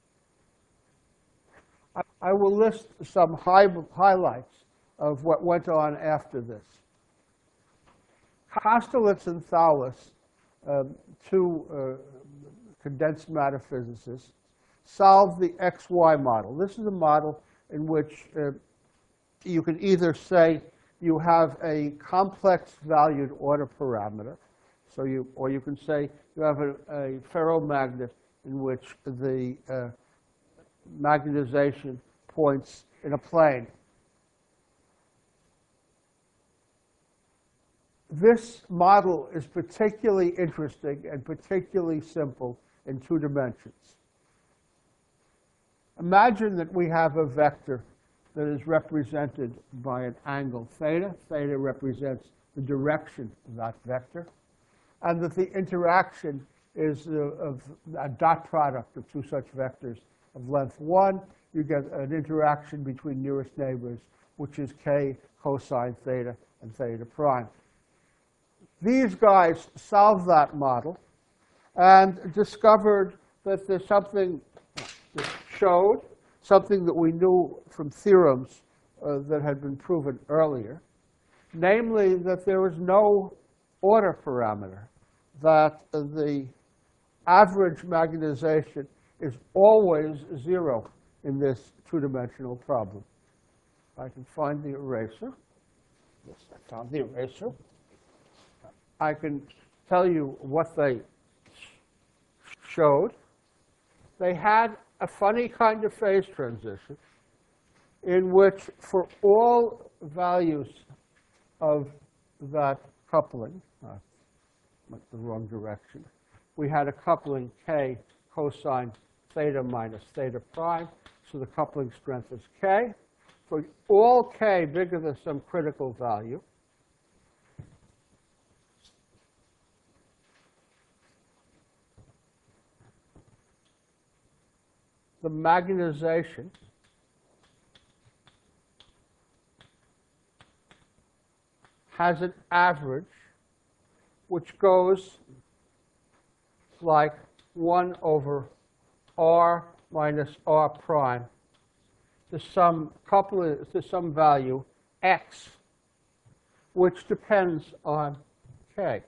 I, I will list some high, highlights of what went on after this. Kosterlitz and Thouless, um, two uh, condensed matter physicists, solved the X Y model. This is a model in which uh, you can either say you have a complex valued order parameter, so you, or you can say you have a, a ferromagnet in which the uh, magnetization points in a plane. This model is particularly interesting and particularly simple in two dimensions. Imagine that we have a vector that is represented by an angle theta. Theta represents the direction of that vector. And that the interaction is uh, of a dot product of two such vectors of length one. You get an interaction between nearest neighbors, which is k cosine theta and theta prime. These guys solved that model and discovered that there's something that showed, something that we knew from theorems uh, that had been proven earlier, namely that there was no order parameter, that uh, the average magnetization is always zero in this two-dimensional problem. I can find the eraser. Yes, I found the eraser. I can tell you what they showed. They had a funny kind of phase transition in which, for all values of that coupling, uh, went the wrong direction, we had a coupling k cosine theta minus theta prime, so the coupling strength is k. For all k bigger than some critical value, the magnetization has an average which goes like one over r minus r prime to some couple to some value x, which depends on k.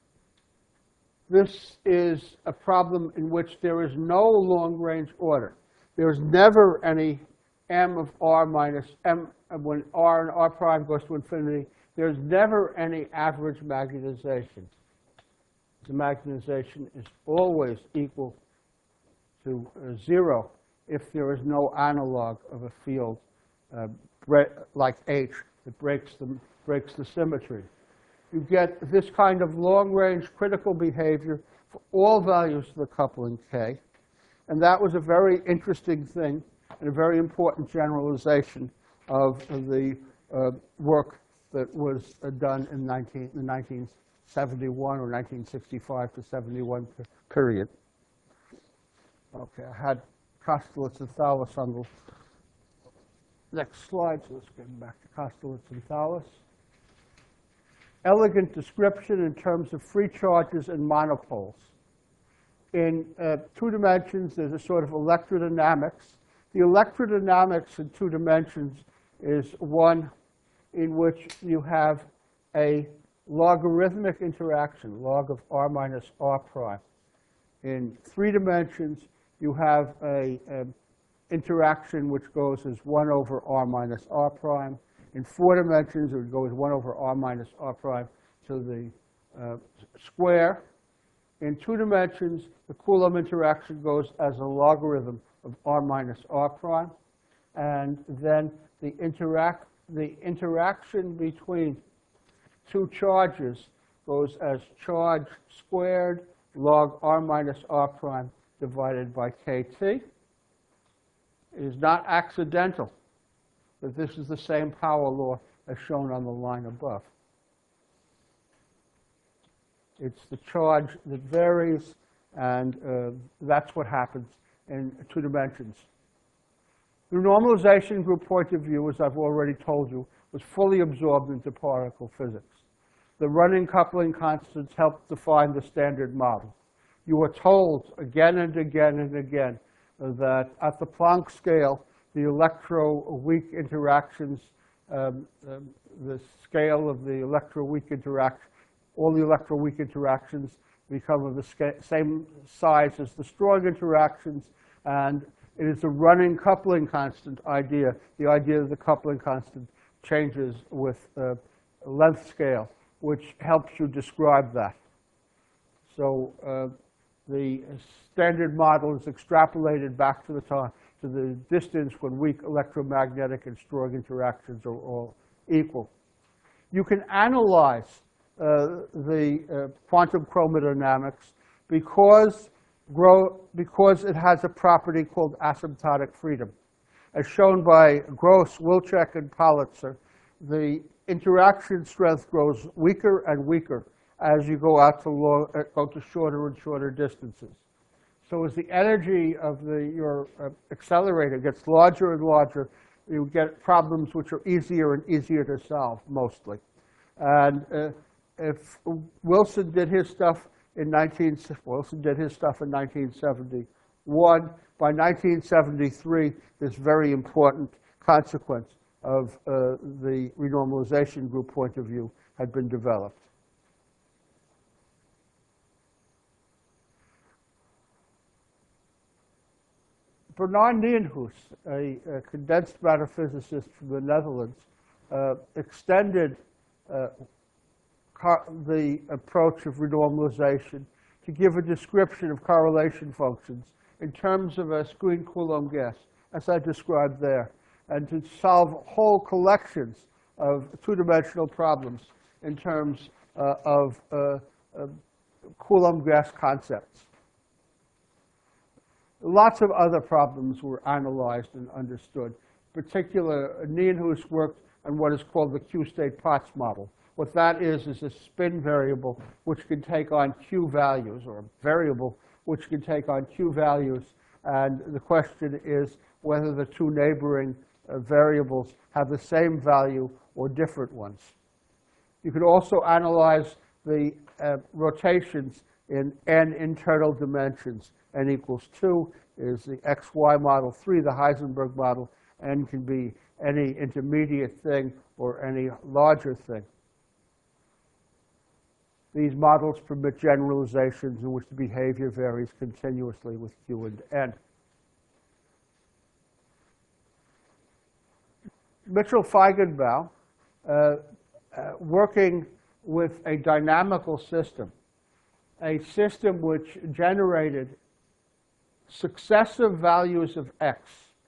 This is a problem in which there is no long-range order. There's never any m of r minus m, when r and r prime goes to infinity, there's never any average magnetization. The magnetization is always equal to uh, zero if there is no analog of a field uh, like H that breaks the, breaks the symmetry. You get this kind of long-range critical behavior for all values of the coupling K. And that was a very interesting thing and a very important generalization of the uh, work that was uh, done in nineteen, the nineteen seventy-one or nineteen sixty-five to seventy-one period. Okay, I had Kosterlitz and Thales on the next slide, so let's get back to Kosterlitz and Thales. Elegant description in terms of free charges and monopoles. In uh, two dimensions, there's a sort of electrodynamics. The electrodynamics in two dimensions is one in which you have a logarithmic interaction, log of r minus r prime. In three dimensions, you have a, a interaction which goes as one over r minus r prime. In four dimensions, it would go as one over r minus r prime to the uh, square. In two dimensions, the Coulomb interaction goes as a logarithm of r minus r prime. And then the, interact, the interaction between two charges goes as charge squared log r minus r prime divided by kt. It is not accidental that this is the same power law as shown on the line above. It's the charge that varies, and uh, that's what happens in two dimensions. The normalization group point of view, as I've already told you, was fully absorbed into particle physics. The running coupling constants helped define the standard model. You were told again and again and again that at the Planck scale, the electroweak interactions, um, um, the scale of the electroweak interaction, all the electroweak interactions become of the same size as the strong interactions, and it is a running coupling constant idea. The idea of the coupling constant changes with uh, length scale, which helps you describe that. So uh, the standard model is extrapolated back to the time, to the distance when weak electromagnetic and strong interactions are all equal. You can analyze uh, the uh, quantum chromodynamics because, grow, because it has a property called asymptotic freedom. As shown by Gross, Wilczek, and Politzer, the interaction strength grows weaker and weaker as you go out to, long, uh, go to shorter and shorter distances. So as the energy of the, your uh, accelerator gets larger and larger, you get problems which are easier and easier to solve, mostly. And uh, if Wilson did his stuff in nineteen Wilson did his stuff in nineteen seventy-one, by nineteen seventy-three, this very important consequence of uh, the renormalization group point of view had been developed. Bernard Nijenhuis, a, a condensed matter physicist from the Netherlands, uh, extended uh, the approach of renormalization to give a description of correlation functions in terms of a screen Coulomb gas, as I described there, and to solve whole collections of two-dimensional problems in terms uh, of uh, uh, Coulomb gas concepts. Lots of other problems were analyzed and understood. In particular, Nijenhuis worked on what is called the Q-state Potts model. What that is is a spin variable which can take on Q values, or a variable which can take on Q values. And the question is whether the two neighboring uh, variables have the same value or different ones. You could also analyze the uh, rotations in n internal dimensions. N equals two is the X Y model, three the Heisenberg model, N can be any intermediate thing or any larger thing. These models permit generalizations in which the behavior varies continuously with Q and N. Mitchell-Feigenbaum, uh, uh, working with a dynamical system, a system which generated successive values of x.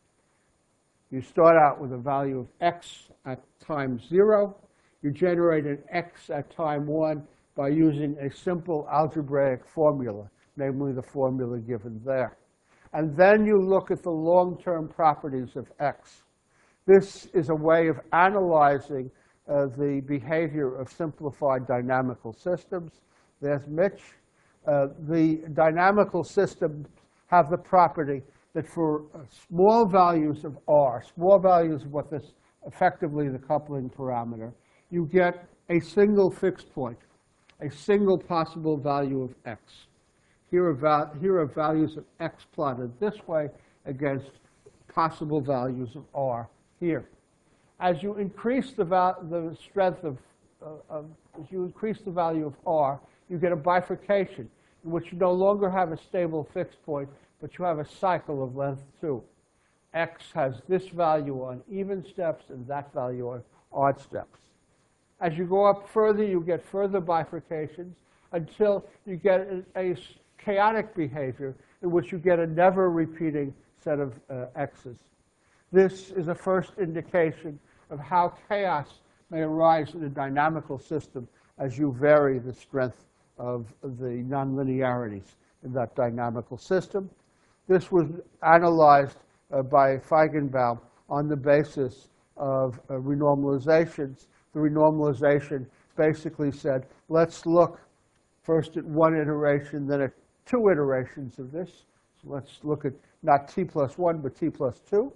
You start out with a value of x at time zero. You generate an x at time one by using a simple algebraic formula, namely the formula given there. And then you look at the long-term properties of x. This is a way of analyzing uh, the behavior of simplified dynamical systems. There's Mitch. Uh, the dynamical systems have the property that for uh, small values of R, small values of what this effectively the coupling parameter, you get a single fixed point, a single possible value of x. Here are, val here are values of x plotted this way against possible values of R here. As you increase the, the strength of, uh, of, as you increase the value of R, you get a bifurcation in which you no longer have a stable fixed point, but you have a cycle of length two. X has this value on even steps and that value on odd steps. As you go up further, you get further bifurcations until you get a, a chaotic behavior in which you get a never repeating set of uh, x's. This is a first indication of how chaos may arise in a dynamical system as you vary the strength of the nonlinearities in that dynamical system. This was analyzed uh, by Feigenbaum on the basis of uh, renormalizations. The renormalization basically said, let's look first at one iteration, then at two iterations of this. So let's look at not t plus one, but t plus two.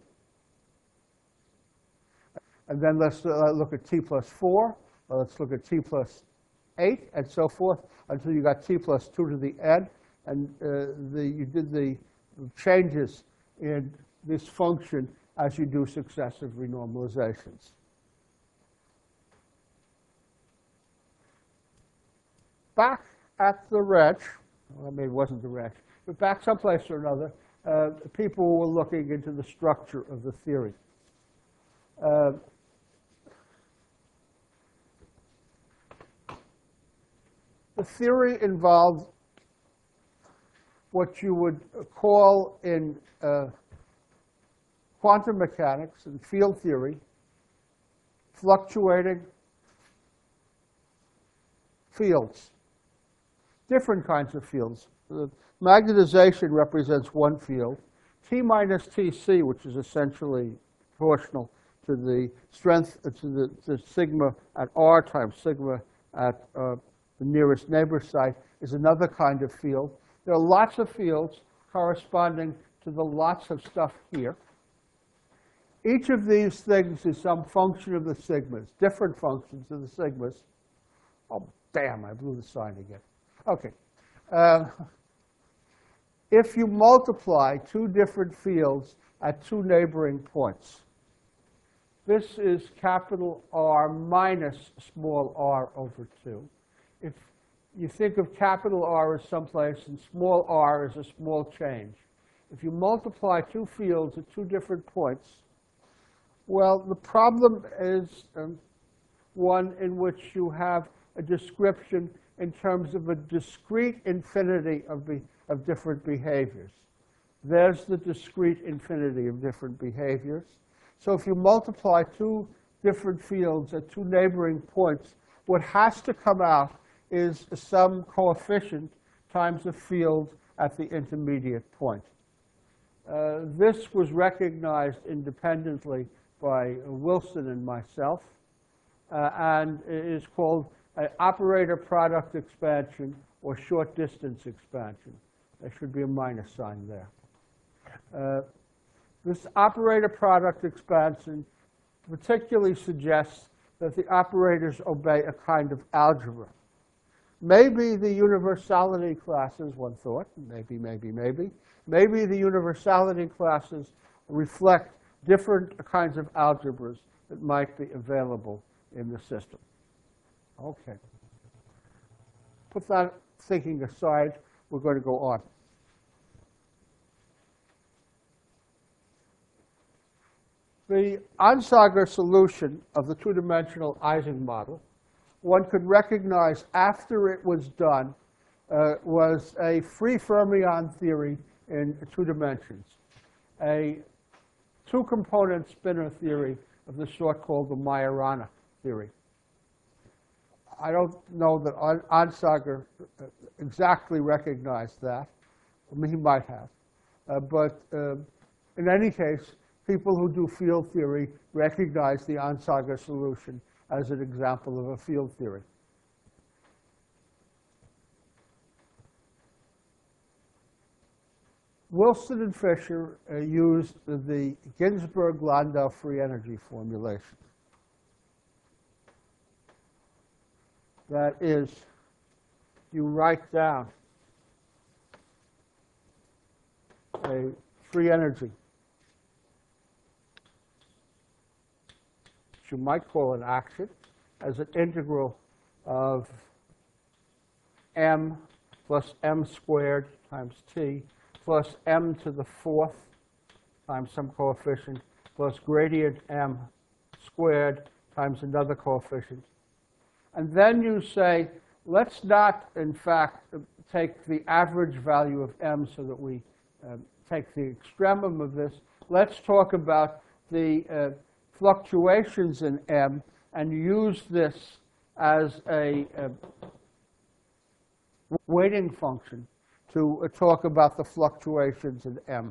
And then let's uh, look at t plus four. Uh, let's look at t plus eight, and so forth, until you got t plus two to the n. And uh, the, you did the changes in this function as you do successive renormalizations. Back at the wrench, well, maybe it wasn't the wrench, but back someplace or another, uh, people were looking into the structure of the theory. Uh, the theory involved what you would call in uh, quantum mechanics and field theory fluctuating fields, different kinds of fields. The magnetization represents one field. T minus T C, which is essentially proportional to the strength, to the, the sigma at R times sigma at uh, the nearest neighbor site, is another kind of field. There are lots of fields corresponding to the lots of stuff here. Each of these things is some function of the sigmas, different functions of the sigmas. Oh, damn, I blew the sign again. OK. Uh, if you multiply two different fields at two neighboring points, this is capital R minus small r over two. If you think of capital R as someplace and small r as a small change, if you multiply two fields at two different points, well, the problem is um, one in which you have a description in terms of a discrete infinity of, be, of different behaviors. There's the discrete infinity of different behaviors. So if you multiply two different fields at two neighboring points, what has to come out is some coefficient times a field at the intermediate point. Uh, this was recognized independently by Wilson and myself, uh, and it is called an operator product expansion or short distance expansion. There should be a minus sign there. Uh, this operator product expansion particularly suggests that the operators obey a kind of algebra. Maybe the universality classes, one thought, maybe, maybe, maybe, maybe the universality classes reflect different kinds of algebras that might be available in the system. Okay. Put that thinking aside, we're going to go on. The Onsager solution of the two-dimensional Ising model, one could recognize after it was done, uh, was a free fermion theory in two dimensions, a two-component spinor theory of the sort called the Majorana theory. I don't know that Onsager exactly recognized that. I mean, he might have. Uh, but uh, in any case, people who do field theory recognize the Onsager solution as an example of a field theory. Wilson and Fisher uh, used the Ginzburg-Landau free energy formulation. That is, you write down a free energy, which you might call an action, as an integral of m plus m squared times t plus m to the fourth times some coefficient plus gradient m squared times another coefficient. And then you say, let's not, in fact, take the average value of m so that we uh, take the extremum of this. Let's talk about the uh, fluctuations in m and use this as a, a weighting function to uh, talk about the fluctuations in m.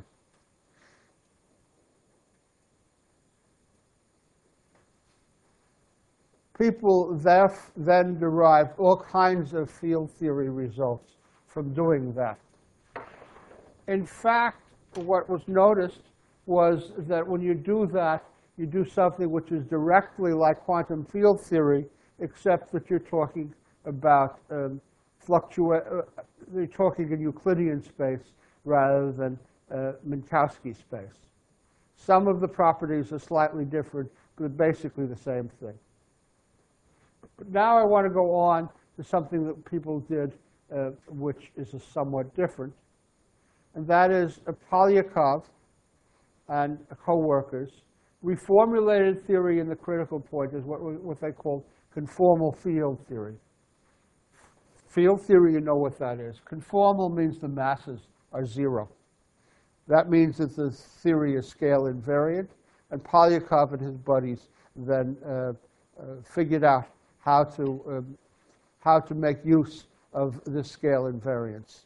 People then derived all kinds of field theory results from doing that. In fact, what was noticed was that when you do that, you do something which is directly like quantum field theory, except that you're talking about um, fluctua uh, you're talking in Euclidean space rather than uh, Minkowski space. Some of the properties are slightly different, but basically the same thing. But now I want to go on to something that people did, uh, which is a somewhat different, and that is uh, Polyakov and co-workers reformulated theory in the critical point is what, what they call conformal field theory. Field theory, you know what that is. Conformal means the masses are zero. That means that the theory is scale invariant, and Polyakov and his buddies then uh, uh, figured out how to, um, how to make use of this scale invariance.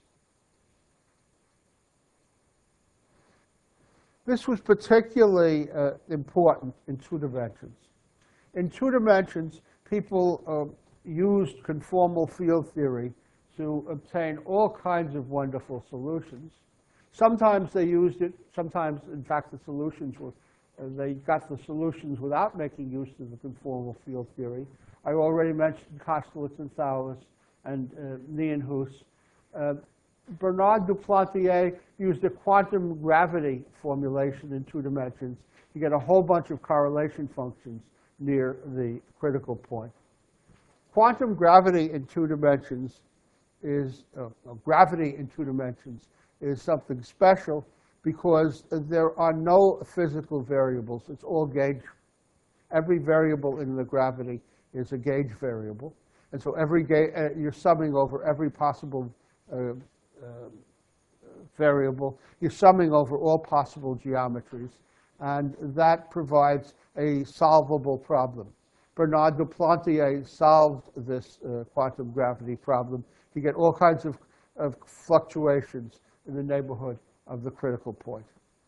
This was particularly uh, important in two dimensions. In two dimensions, people uh, used conformal field theory to obtain all kinds of wonderful solutions. Sometimes they used it, sometimes, in fact, the solutions were, uh, they got the solutions without making use of the conformal field theory. I already mentioned Kosterlitz and Thouless and uh, Nienhuis. Uh, Bernard Duplantier used a quantum gravity formulation in two dimensions to get a whole bunch of correlation functions near the critical point. Quantum gravity in two dimensions is, uh, uh, gravity in two dimensions is something special because there are no physical variables. It's all gauge. Every variable in the gravity is a gauge variable. And so every ga uh, you're summing over every possible uh, uh, variable. You're summing over all possible geometries. And that provides a solvable problem. Bernard Duplantier solved this uh, quantum gravity problem to get all kinds of, of fluctuations in the neighborhood of the critical point.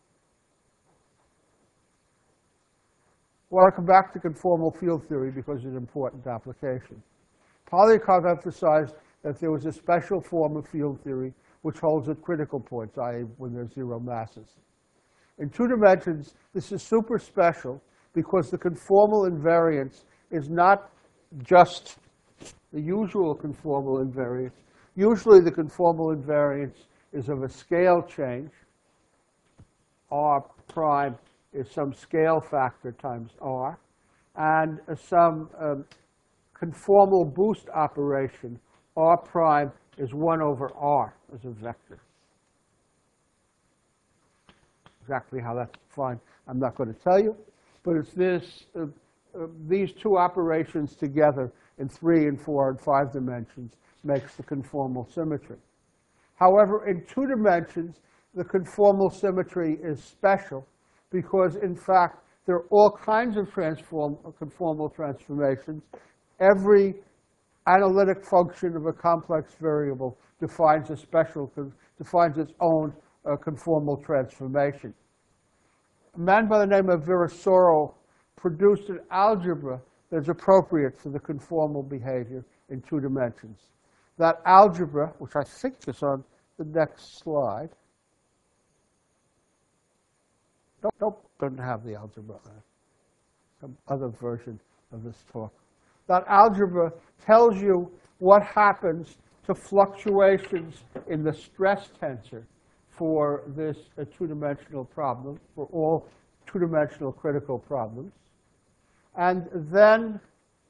I want to come back to conformal field theory because it's an important application. Polyakov emphasized that there was a special form of field theory which holds at critical points, that is when there's zero masses. In two dimensions, this is super special because the conformal invariance is not just the usual conformal invariance. Usually the conformal invariance is of a scale change, r prime is some scale factor times R, and uh, some um, conformal boost operation, R prime is one over R as a vector. Exactly how that's defined, I'm not going to tell you, but it's this, uh, uh, these two operations together in three and four and five dimensions makes the conformal symmetry. However, in two dimensions, the conformal symmetry is special because, in fact, there are all kinds of transform, conformal transformations. Every analytic function of a complex variable defines a special, defines its own uh, conformal transformation. A man by the name of Virasoro produced an algebra that's appropriate for the conformal behavior in two dimensions. That algebra, which I think is on the next slide. Nope, nope, doesn't have the algebra on it. Some other version of this talk. That algebra tells you what happens to fluctuations in the stress tensor for this uh, two-dimensional problem, for all two-dimensional critical problems. And then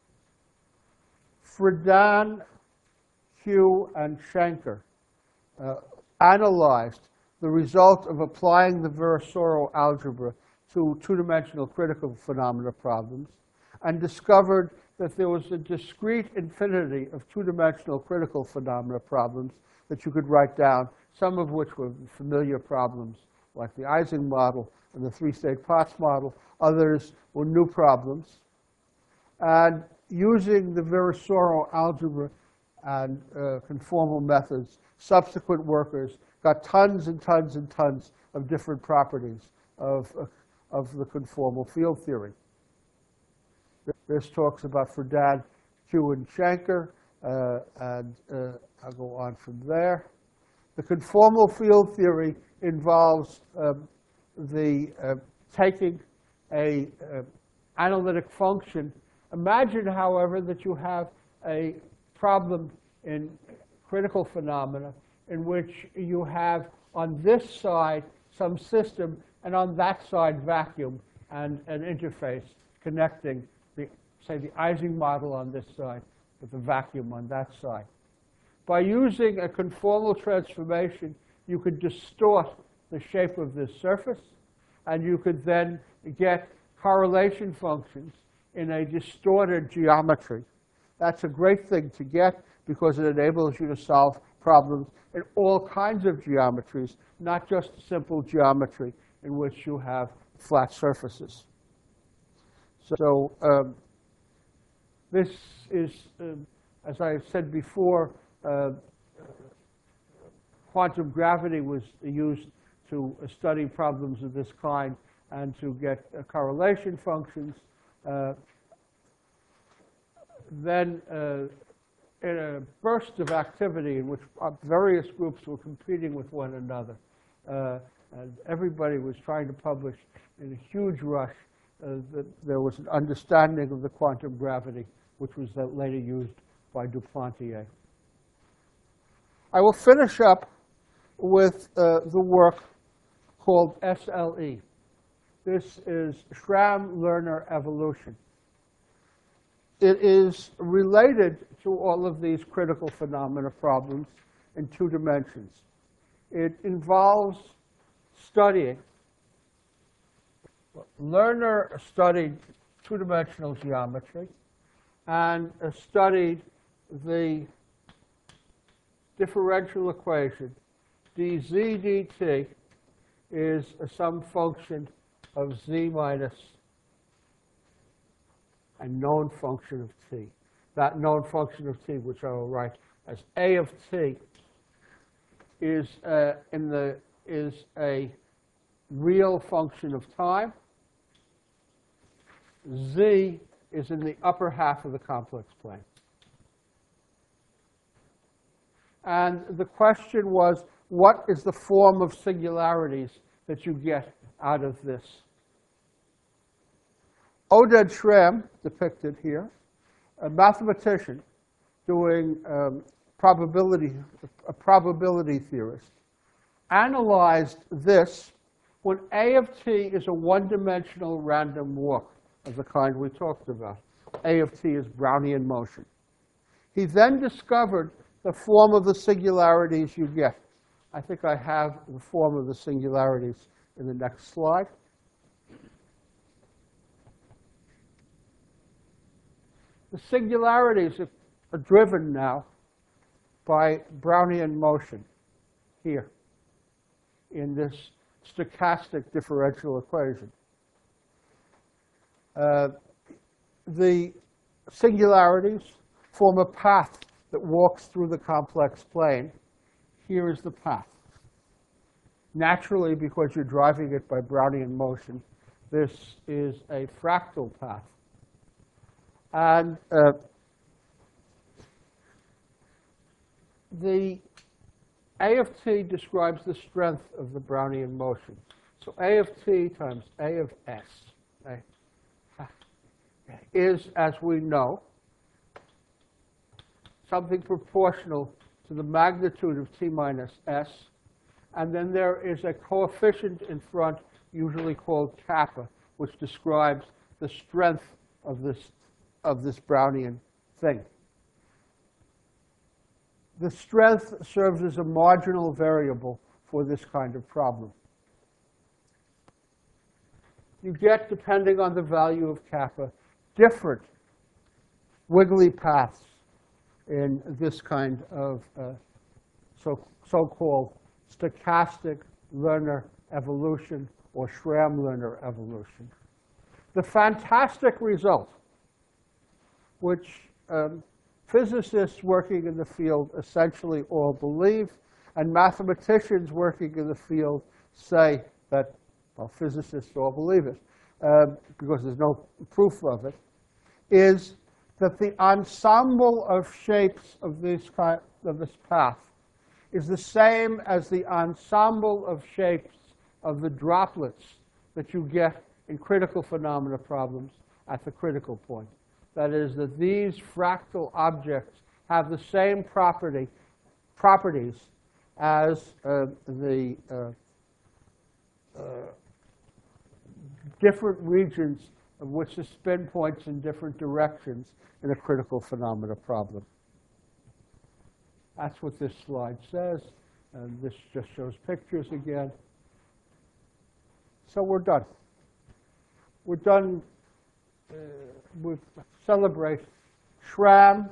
Friedan, Q, and Schenker uh, analyzed the result of applying the Virasoro algebra to two-dimensional critical phenomena problems and discovered that there was a discrete infinity of two-dimensional critical phenomena problems that you could write down, some of which were familiar problems like the Ising model and the three-state Potts model. Others were new problems. And using the Virasoro algebra and uh, conformal methods, subsequent workers got tons and tons and tons of different properties of, uh, of the conformal field theory. This talks about Friedan, Q, and Schenker, uh, and uh, I'll go on from there. The conformal field theory involves um, the uh, taking a uh, analytic function. Imagine, however, that you have a problem in critical phenomena in which you have on this side some system and on that side vacuum and an interface connecting the, say, the Ising model on this side with the vacuum on that side. By using a conformal transformation, you could distort the shape of this surface, and you could then get correlation functions in a distorted geometry. That's a great thing to get because it enables you to solve problems in all kinds of geometries, not just simple geometry in which you have flat surfaces. So um, this is, um, as I said before, uh, quantum gravity was used to study problems of this kind and to get uh, correlation functions. Uh, then, uh, in a burst of activity in which various groups were competing with one another, uh, and everybody was trying to publish in a huge rush, uh, that there was an understanding of the quantum gravity, which was then later used by Duplantier. I will finish up with uh, the work called S L E. This is Schramm-Lerner evolution. It is related to all of these critical phenomena problems in two dimensions. It involves studying. Lerner studied two-dimensional geometry and uh, studied the differential equation dz dt is some function of z minus a known function of t. That known function of t, which I will write as a of t, is uh, in the is a real function of time. Z is in the upper half of the complex plane. And the question was, what is the form of singularities that you get out of this? Oded Schramm, depicted here, a mathematician doing um, probability, a probability theorist, analyzed this when A of t is a one-dimensional random walk of the kind we talked about. A of t is Brownian motion. He then discovered the form of the singularities you get. I think I have the form of the singularities in the next slide. The singularities are driven now by Brownian motion here in this stochastic differential equation. Uh, the singularities form a path that walks through the complex plane. Here is the path. Naturally, because you're driving it by Brownian motion, this is a fractal path. And uh, the A of t describes the strength of the Brownian motion. So A of t times A of s okay, is, as we know, something proportional to the magnitude of t minus s. And then there is a coefficient in front, usually called kappa, which describes the strength of this, of this Brownian thing. The strength serves as a marginal variable for this kind of problem. You get, depending on the value of kappa, different wiggly paths in this kind of uh, so, so-called stochastic Lerner evolution or Schramm-Lerner evolution. The fantastic result, which um, physicists working in the field essentially all believe, and mathematicians working in the field say that, well, physicists all believe it, uh, because there's no proof of it, is that the ensemble of shapes of this kind of this path is the same as the ensemble of shapes of the droplets that you get in critical phenomena problems at the critical point. That is, that these fractal objects have the same property, properties as uh, the uh, uh, different regions of which the spin points in different directions in a critical phenomena problem. That's what this slide says, and this just shows pictures again. So we're done. We're done. Uh, we celebrate Schramm,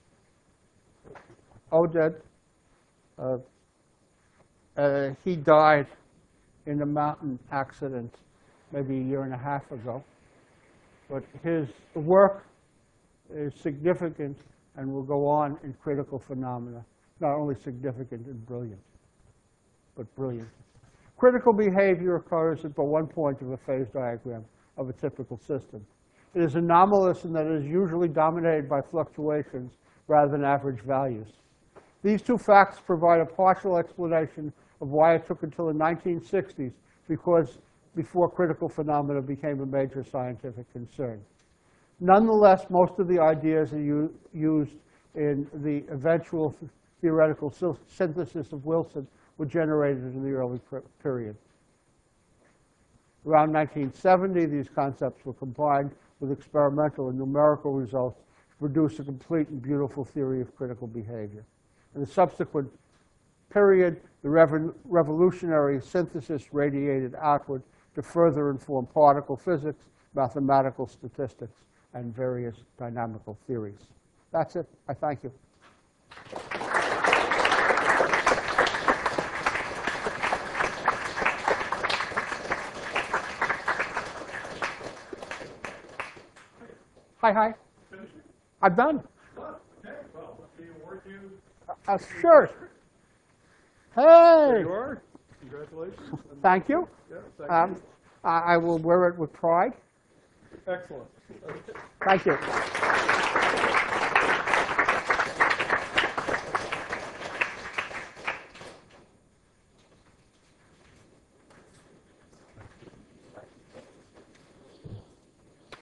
Oded. Uh, uh, he died in a mountain accident maybe a year and a half ago. But his work is significant and will go on in critical phenomena. Not only significant and brilliant, but brilliant. Critical behavior occurs at but one point of a phase diagram of a typical system. It is anomalous in that it is usually dominated by fluctuations rather than average values. These two facts provide a partial explanation of why it took until the nineteen sixties because before critical phenomena became a major scientific concern. Nonetheless, most of the ideas are used in the eventual theoretical synthesis of Wilson were generated in the early period. Around nineteen seventy, these concepts were combined with experimental and numerical results to produce a complete and beautiful theory of critical behavior. In the subsequent period, the rev revolutionary synthesis radiated outward to further inform particle physics, mathematical statistics, and various dynamical theories. That's it. I thank you. Hi, hi. I'm done. Okay, well, the award you. Uh, sure. Hey. There you are. Congratulations. Thank you. Yeah, thank Um, you. I I will wear it with pride. Excellent. Okay. Thank you.